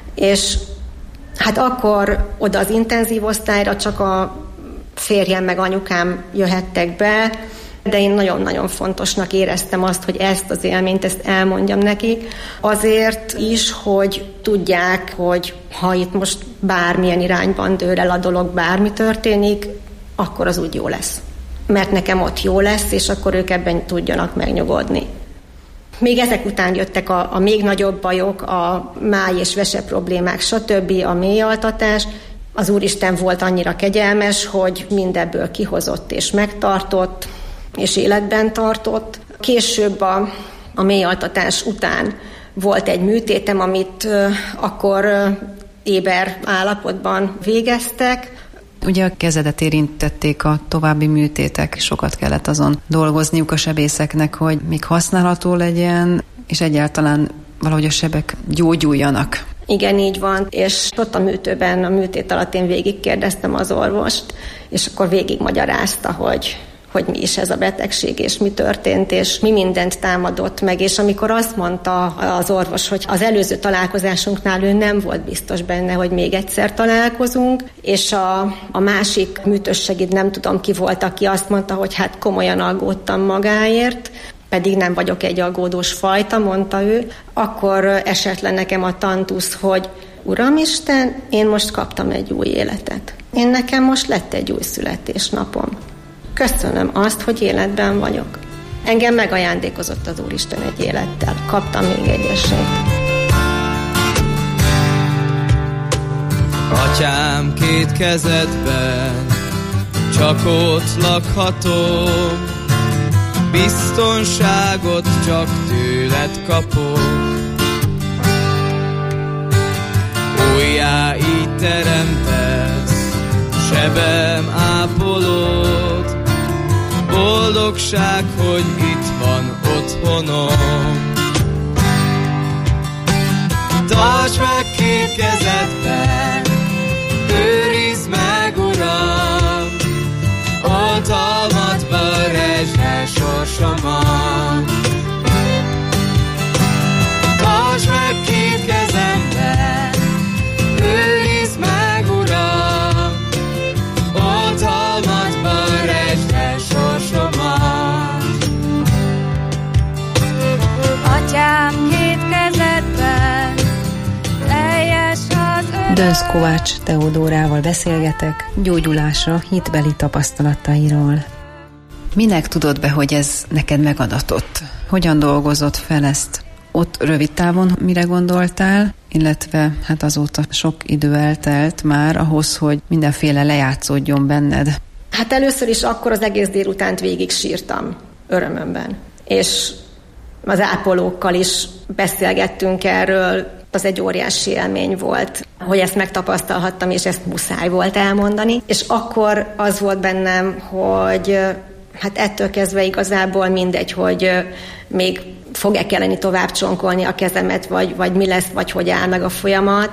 És hát akkor oda az intenzív osztályra csak a férjem meg anyukám jöhettek be, de én nagyon-nagyon fontosnak éreztem azt, hogy ezt az élményt, ezt elmondjam nekik. Azért is, hogy tudják, hogy ha itt most bármilyen irányban dől el a dolog, bármi történik, akkor az úgy jó lesz. Mert nekem ott jó lesz, és akkor ők ebben tudjanak megnyugodni. Még ezek után jöttek a, a még nagyobb bajok, a máj és vese problémák, stb., a mélyaltatás. Az Úristen volt annyira kegyelmes, hogy mindebből kihozott és megtartott, és életben tartott. Később a, a mélyaltatás után volt egy műtétem, amit uh, akkor uh, éber állapotban végeztek. Ugye a kezedet érintették a további műtétek, sokat kellett azon dolgozniuk a sebészeknek, hogy még használható legyen, és egyáltalán valahogy a sebek gyógyuljanak. Igen, így van, és ott a műtőben, a műtét alatt én végigkérdeztem az orvost, és akkor végigmagyarázta, hogy hogy mi is ez a betegség, és mi történt, és mi mindent támadott meg, és amikor azt mondta az orvos, hogy az előző találkozásunknál ő nem volt biztos benne, hogy még egyszer találkozunk, és a, a másik műtős segéd, nem tudom ki volt, aki azt mondta, hogy hát komolyan aggódtam magáért, pedig nem vagyok egy aggódós fajta, mondta ő, akkor esett le nekem a tantusz, hogy Uramisten, én most kaptam egy új életet. Én nekem most lett egy új születésnapom. Köszönöm azt, hogy életben vagyok. Engem megajándékozott az Úristen egy élettel. Kaptam még egy esélyt. Atyám, két kezedben csak ott lakhatom, biztonságot csak tőled kapom. Újjá így teremtesz, sebem ápolod, boldogság, hogy itt van otthonom. Tarts meg két kezedben, őrizd meg, Uram, oltalmadba resd el sorsomat. Tarts meg két kezedben, Dönsz Kovács Teodórával beszélgetek gyógyulásra hitbeli tapasztalatairól. Minek tudod be, hogy ez neked megadatott? Hogyan dolgozott fel ezt? Ott rövid távon mire gondoltál, illetve hát azóta sok idő eltelt már ahhoz, hogy mindenféle lejátszódjon benned. Hát először is akkor az egész délutánt végig sírtam örömömben. És az ápolókkal is beszélgettünk erről, az egy óriási élmény volt, hogy ezt megtapasztalhattam, és ezt muszáj volt elmondani. És akkor az volt bennem, hogy hát ettől kezdve igazából mindegy, hogy még fog-e kelleni tovább csonkolni a kezemet, vagy, vagy mi lesz, vagy hogy áll meg a folyamat.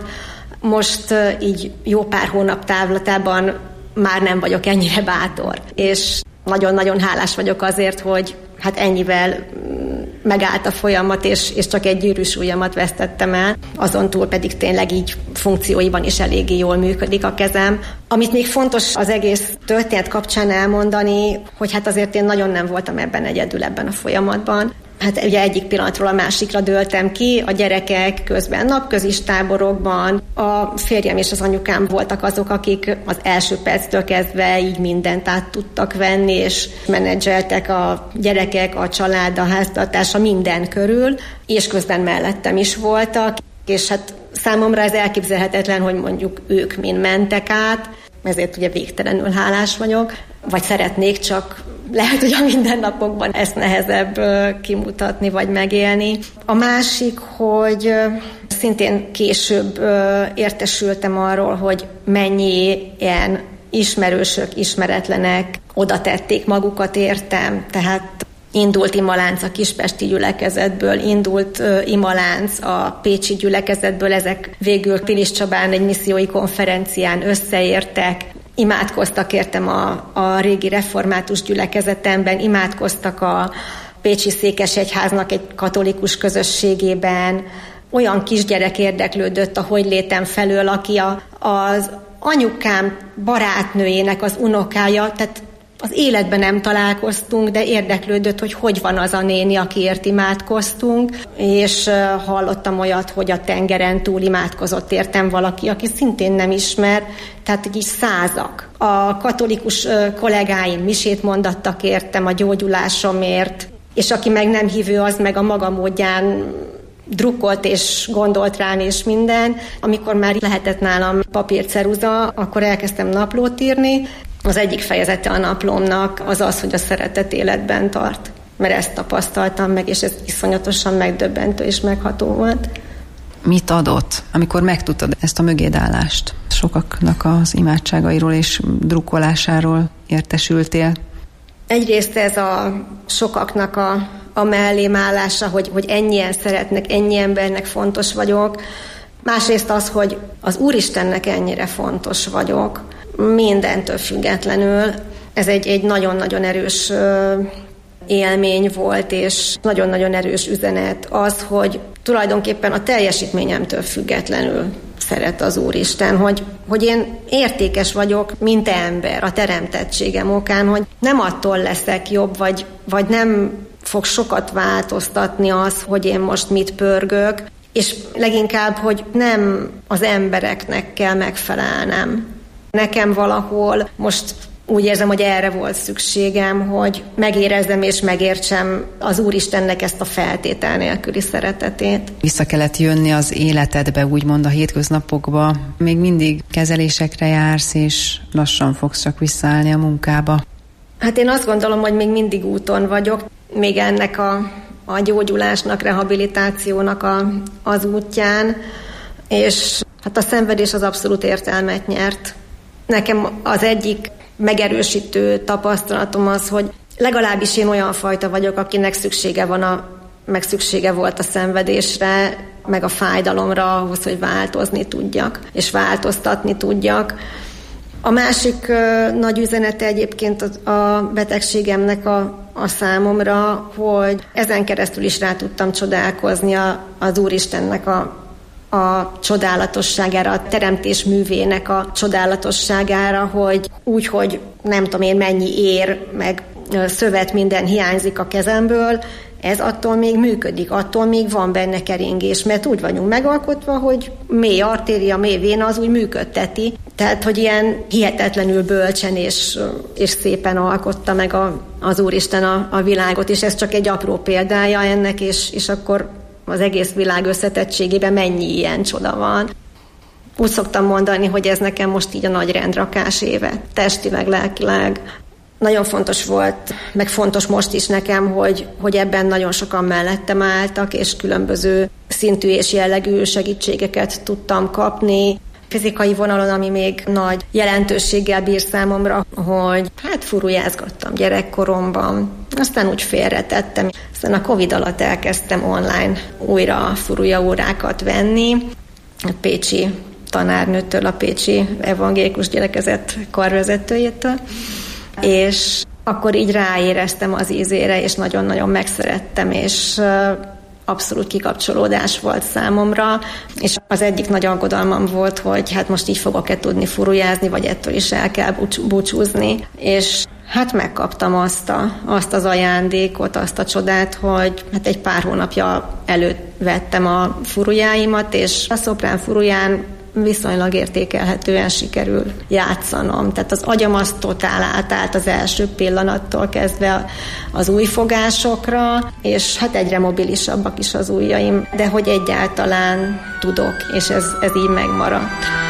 Most így jó pár hónap távlatában már nem vagyok ennyire bátor. És nagyon-nagyon hálás vagyok azért, hogy hát ennyivel megállt a folyamat, és, és csak egy gyűrűs ujjamat vesztettem el. Azon túl pedig tényleg így funkcióiban is eléggé jól működik a kezem. Amit még fontos az egész történet kapcsán elmondani, hogy hát azért én nagyon nem voltam ebben egyedül ebben a folyamatban. Hát ugye egyik pillanatról a másikra dőltem ki, a gyerekek közben napközis táborokban, a férjem és az anyukám voltak azok, akik az első perctől kezdve így mindent át tudtak venni, és menedzseltek a gyerekek, a család, a háztartása minden körül, és közben mellettem is voltak, és hát számomra ez elképzelhetetlen, hogy mondjuk ők mind mentek át, ezért ugye végtelenül hálás vagyok, vagy szeretnék, csak lehet, hogy a mindennapokban ezt nehezebb kimutatni, vagy megélni. A másik, hogy szintén később értesültem arról, hogy mennyi ilyen ismerősök, ismeretlenek oda tették magukat értem, tehát indult imalánc a kispesti gyülekezetből, indult uh, imalánc a pécsi gyülekezetből, ezek végül Pilis Csabán egy missziói konferencián összeértek, imádkoztak értem a, a régi református gyülekezetemben, imádkoztak a pécsi székesegyháznak egy katolikus közösségében, olyan kisgyerek érdeklődött a hogylétem felől, aki a, az anyukám barátnőjének az unokája, tehát az életben nem találkoztunk, de érdeklődött, hogy hogy van az a néni, akiért imádkoztunk, és hallottam olyat, hogy a tengeren túl imádkozott értem valaki, aki szintén nem ismer, tehát így százak. A katolikus kollégáim misét mondattak értem a gyógyulásomért, és aki meg nem hívő, az meg a maga módján drukkolt és gondolt rám és minden. Amikor már lehetett nálam papírceruza, akkor elkezdtem naplót írni. Az egyik fejezete a naplómnak az az, hogy a szeretet életben tart. Mert ezt tapasztaltam meg, és ez iszonyatosan megdöbbentő és megható volt. Mit adott, amikor megtudtad ezt a mögédállást? Sokaknak az imádságairól és drukkolásáról értesültél. Egyrészt ez a sokaknak a, a mellém állása, hogy, hogy ennyien szeretnek, ennyi embernek fontos vagyok. Másrészt az, hogy az Úristennek ennyire fontos vagyok. Mindentől függetlenül. Ez egy, egy nagyon-nagyon erős ö, élmény volt, és nagyon-nagyon erős üzenet az, hogy tulajdonképpen a teljesítményemtől függetlenül szeret az Úristen, hogy, hogy én értékes vagyok, mint ember, a teremtettségem okán, hogy nem attól leszek jobb, vagy, vagy nem fog sokat változtatni az, hogy én most mit pörgök, és leginkább, hogy nem az embereknek kell megfelelnem. Nekem valahol most úgy érzem, hogy erre volt szükségem, hogy megérezzem és megértsem az Úristennek ezt a feltétel nélküli szeretetét. Vissza kellett jönni az életedbe, úgymond a hétköznapokba. Még mindig kezelésekre jársz, és lassan fogsz csak visszaállni a munkába. Hát én azt gondolom, hogy még mindig úton vagyok. Még ennek a, a gyógyulásnak, rehabilitációnak a, az útján, és hát a szenvedés az abszolút értelmet nyert. Nekem az egyik megerősítő tapasztalatom az, hogy legalábbis én olyan fajta vagyok, akinek szüksége van a, meg szüksége volt a szenvedésre, meg a fájdalomra ahhoz, hogy változni tudjak, és változtatni tudjak. A másik ö, nagy üzenete egyébként a, a betegségemnek a, a számomra, hogy ezen keresztül is rá tudtam csodálkozni a, az Úristennek a a csodálatosságára, a teremtés művének a csodálatosságára, hogy úgy, hogy nem tudom én mennyi ér, meg szövet, minden hiányzik a kezemből, ez attól még működik, attól még van benne keringés, mert úgy vagyunk megalkotva, hogy mély artéria, mély véna az úgy működteti. Tehát, hogy ilyen hihetetlenül bölcsen és, és szépen alkotta meg a, az Úristen a, a világot, és ez csak egy apró példája ennek, és, és akkor az egész világ összetettségében mennyi ilyen csoda van. Úgy szoktam mondani, hogy ez nekem most így a nagy rendrakás éve, testileg, lelkileg. Nagyon fontos volt, meg fontos most is nekem, hogy, hogy ebben nagyon sokan mellettem álltak, és különböző szintű és jellegű segítségeket tudtam kapni. Fizikai vonalon, ami még nagy jelentőséggel bír számomra, hogy hát furujázgattam gyerekkoromban, aztán úgy félretettem. Aztán a Covid alatt elkezdtem online újra furuja órákat venni. A pécsi tanárnőtől, a pécsi evangélikus gyülekezet karvezetőjétől, és akkor így ráéreztem az ízére, és nagyon-nagyon megszerettem, és abszolút kikapcsolódás volt számomra, és az egyik nagy aggodalmam volt, hogy hát most így fogok-e tudni furujázni, vagy ettől is el kell búcsúzni, és hát megkaptam azt, a, azt az ajándékot, azt a csodát, hogy hát egy pár hónapja előtt vettem a furujáimat, és a szoprán furuján viszonylag értékelhetően sikerül játszanom. Tehát az agyam az totál átállt az első pillanattól kezdve az új fogásokra, és hát egyre mobilisabbak is az ujjaim, de hogy egyáltalán tudok, és ez, ez így megmaradt.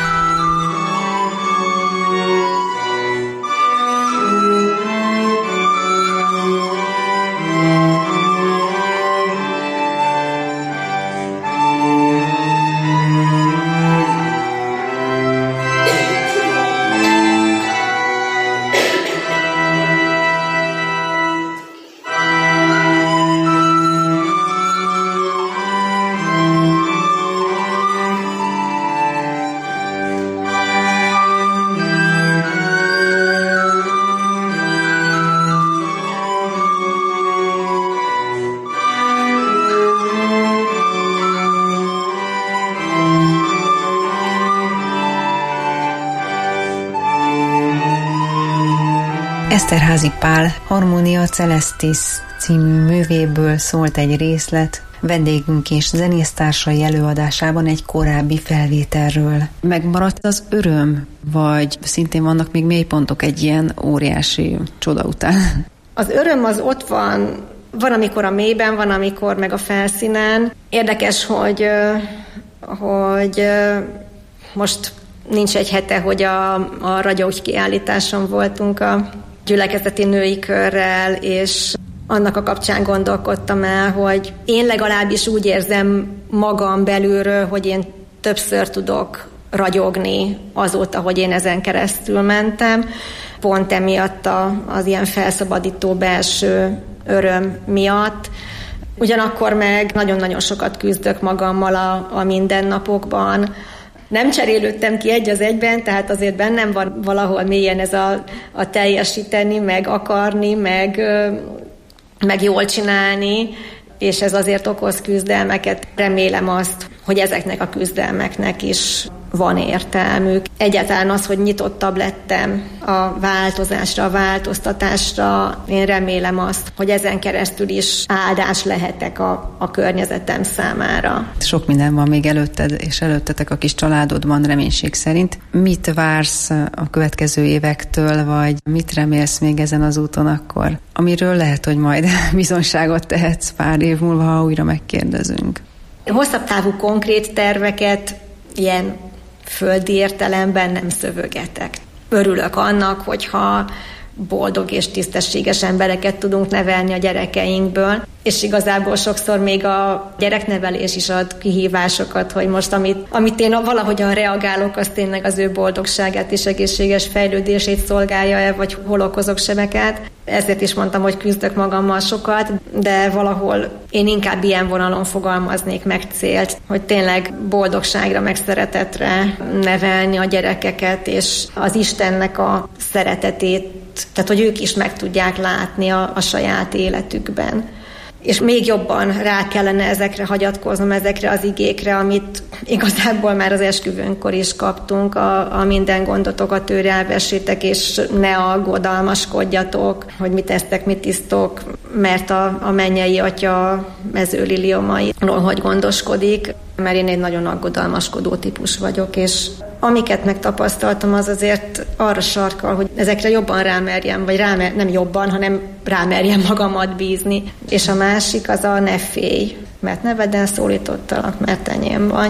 Eszterházy Pál Harmonia Celestis című művéből szólt egy részlet, vendégünk és zenésztársai előadásában egy korábbi felvételről. Megmaradt az öröm, vagy szintén vannak még mélypontok egy ilyen óriási csoda után? Az öröm az ott van, van amikor a mélyben, van amikor meg a felszínen. Érdekes, hogy, hogy most nincs egy hete, hogy a, a ragyog kiállításon voltunk a gyülekezeti női körrel, és annak a kapcsán gondolkodtam el, hogy én legalábbis úgy érzem magam belülről, hogy én többször tudok ragyogni azóta, hogy én ezen keresztül mentem. Pont emiatt a, az ilyen felszabadító belső öröm miatt. Ugyanakkor meg nagyon-nagyon sokat küzdök magammal a, a mindennapokban. Nem cserélődtem ki egy az egyben, tehát azért bennem van valahol mélyen ez a, a teljesíteni, meg akarni, meg, meg jól csinálni, és ez azért okoz küzdelmeket. Remélem azt, hogy ezeknek a küzdelmeknek is van értelmük. Egyáltalán az, hogy nyitottabb lettem a változásra, a változtatásra, én remélem azt, hogy ezen keresztül is áldás lehetek a, a környezetem számára. Sok minden van még előtted és előttetek a kis családodban reménység szerint. Mit vársz a következő évektől, vagy mit remélsz még ezen az úton akkor, amiről lehet, hogy majd bizonyságot tehetsz pár év múlva, ha újra megkérdezünk? Hosszabb távú konkrét terveket ilyen földi értelemben nem szövögetek. Örülök annak, hogyha boldog és tisztességes embereket tudunk nevelni a gyerekeinkből, és igazából sokszor még a gyereknevelés is ad kihívásokat, hogy most amit, amit én valahogyan reagálok, az tényleg az ő boldogságát és egészséges fejlődését szolgálja-e, vagy hol okozok sebeket. Ezért is mondtam, hogy küzdök magammal sokat, de valahol én inkább ilyen vonalon fogalmaznék meg célt, hogy tényleg boldogságra, meg szeretetre nevelni a gyerekeket, és az Istennek a szeretetét, tehát hogy ők is meg tudják látni a, a saját életükben. És még jobban rá kellene ezekre hagyatkoznom, ezekre az igékre, amit Igazából már az esküvőnkor is kaptunk a, a minden gondotokat őre elvessétek, és ne aggodalmaskodjatok, hogy mit esztek, mit isztok, mert a, a mennyei atya mezőliliomairól hogy gondoskodik, mert én egy nagyon aggodalmaskodó típus vagyok, és amiket megtapasztaltam, az azért arra sarkal, hogy ezekre jobban rámerjem, vagy rámer, nem jobban, hanem rámerjem magamat bízni. És a másik az a ne félj, mert neveden szólítottalak, mert enyém vagy.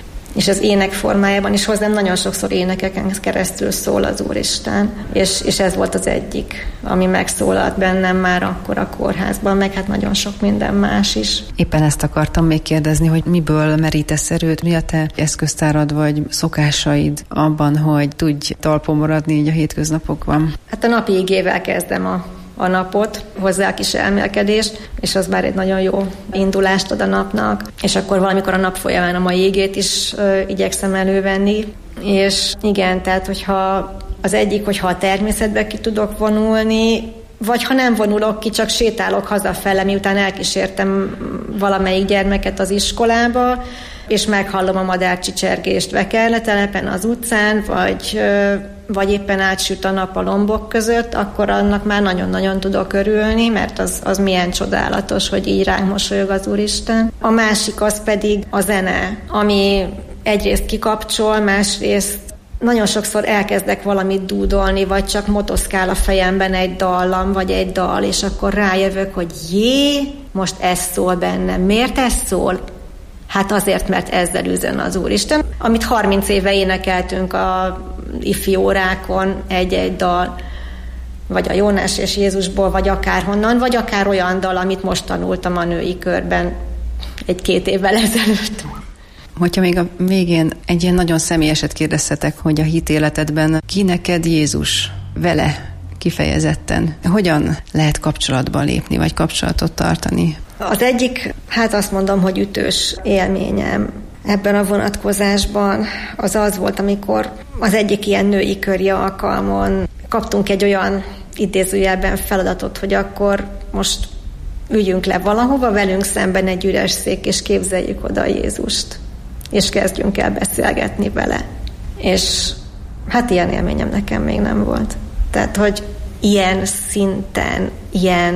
És az ének formájában is hozzám nagyon sokszor énekeken keresztül szól az Úristen. És, és ez volt az egyik, ami megszólalt bennem már akkor a kórházban, meg hát nagyon sok minden más is. Éppen ezt akartam még kérdezni, hogy miből merítesz erőt, mi a te eszköztárad vagy szokásaid abban, hogy tudj talpon maradni így a hétköznapokban? Hát a napi igével kezdem a a napot, hozzá a kis elmélkedést, és az már egy nagyon jó indulást ad a napnak, és akkor valamikor a nap folyamán a mai igét is ö, igyekszem elővenni, és igen, tehát hogyha az egyik, hogyha a természetbe ki tudok vonulni, vagy ha nem vonulok ki, csak sétálok hazafele, miután elkísértem valamelyik gyermeket az iskolába, és meghallom a madárcsicsergést Vekerletelepen az utcán, vagy, vagy éppen átsüt a nap a lombok között, akkor annak már nagyon-nagyon tudok örülni, mert az, az milyen csodálatos, hogy így ránk mosolyog az Úristen. A másik az pedig a zene, ami egyrészt kikapcsol, másrészt nagyon sokszor elkezdek valamit dúdolni, vagy csak motoszkál a fejemben egy dallam, vagy egy dal, és akkor rájövök, hogy jé, most ez szól bennem. Miért ez szól? Hát azért, mert ezzel üzen az Úristen. Amit harminc éve énekeltünk a ifi órákon, egy-egy dal, vagy a Jónás és Jézusból, vagy akárhonnan, vagy akár olyan dal, amit most tanultam a női körben egy-két évvel ezelőtt. Hogyha még a végén egy ilyen nagyon személyeset kérdezhetek, hogy a hitéletedben ki neked Jézus, vele kifejezetten, hogyan lehet kapcsolatba lépni, vagy kapcsolatot tartani? Az egyik, hát azt mondom, hogy ütős élményem ebben a vonatkozásban az az volt, amikor az egyik ilyen női köri alkalmon kaptunk egy olyan idézőjelben feladatot, hogy akkor most üljünk le valahova, velünk szemben egy üres szék, és képzeljük oda Jézust, és kezdjünk el beszélgetni vele. És hát ilyen élményem nekem még nem volt. Tehát, hogy ilyen szinten, ilyen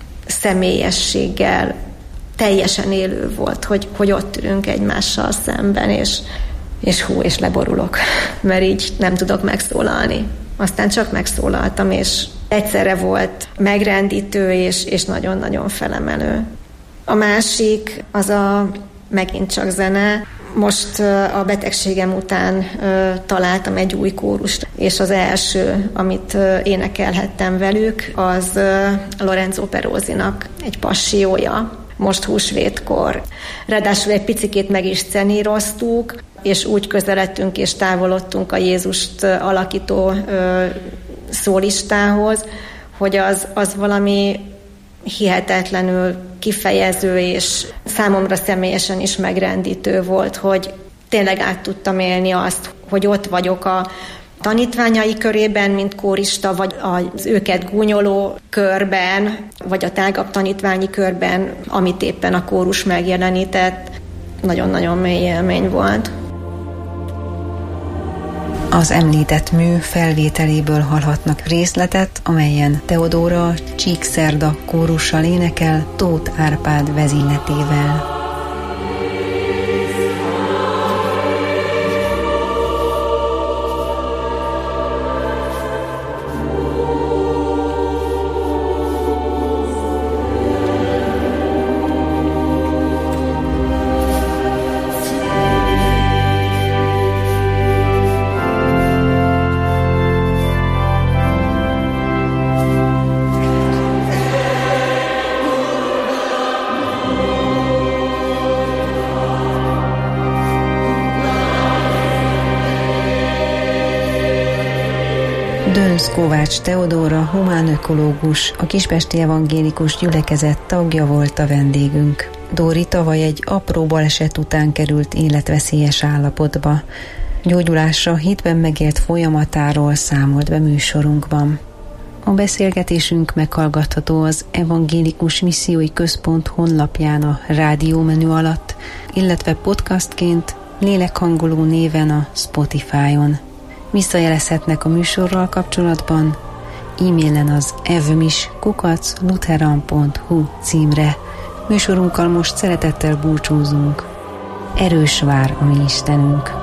személyességgel teljesen élő volt, hogy, hogy ott ülünk egymással szemben, és, és hú, és leborulok, mert így nem tudok megszólalni. Aztán csak megszólaltam, és egyszerre volt megrendítő, és, és nagyon-nagyon felemelő. A másik, az a megint csak zene. Most a betegségem után találtam egy új kórust, és az első, amit énekelhettem velük, az Lorenzo Perózinak egy passiója, most húsvétkor. Ráadásul egy picikét meg is szeníroztuk, és úgy közeledtünk és távolodtunk a Jézust alakító szólistához, hogy az, az valami hihetetlenül kifejező, és számomra személyesen is megrendítő volt, hogy tényleg át tudtam élni azt, hogy ott vagyok a tanítványai körében, mint kórista, vagy az őket gúnyoló körben, vagy a tágabb tanítványi körben, amit éppen a kórus megjelenített. Nagyon-nagyon mély élmény volt. Az említett mű felvételéből hallhatnak részletet, amelyen Teodóra Csíkszerda kórussal énekel Tóth Árpád vezényletével. Dönsz Kovács Teodóra, humánökológus, a Kispesti Evangélikus Gyülekezet tagja volt a vendégünk. Dóri tavaly egy apró baleset után került életveszélyes állapotba. Gyógyulása hitben megélt folyamatáról számolt be műsorunkban. A beszélgetésünk meghallgatható az Evangélikus Missziói Központ honlapján a rádiómenü alatt, illetve podcastként lélekhangoló néven a Spotify-on. Visszajelezhetnek a műsorral kapcsolatban e-mailen az evmis kukac lutheran pont hu címre. Műsorunkkal most szeretettel búcsúzunk. Erős vár a mi Istenünk!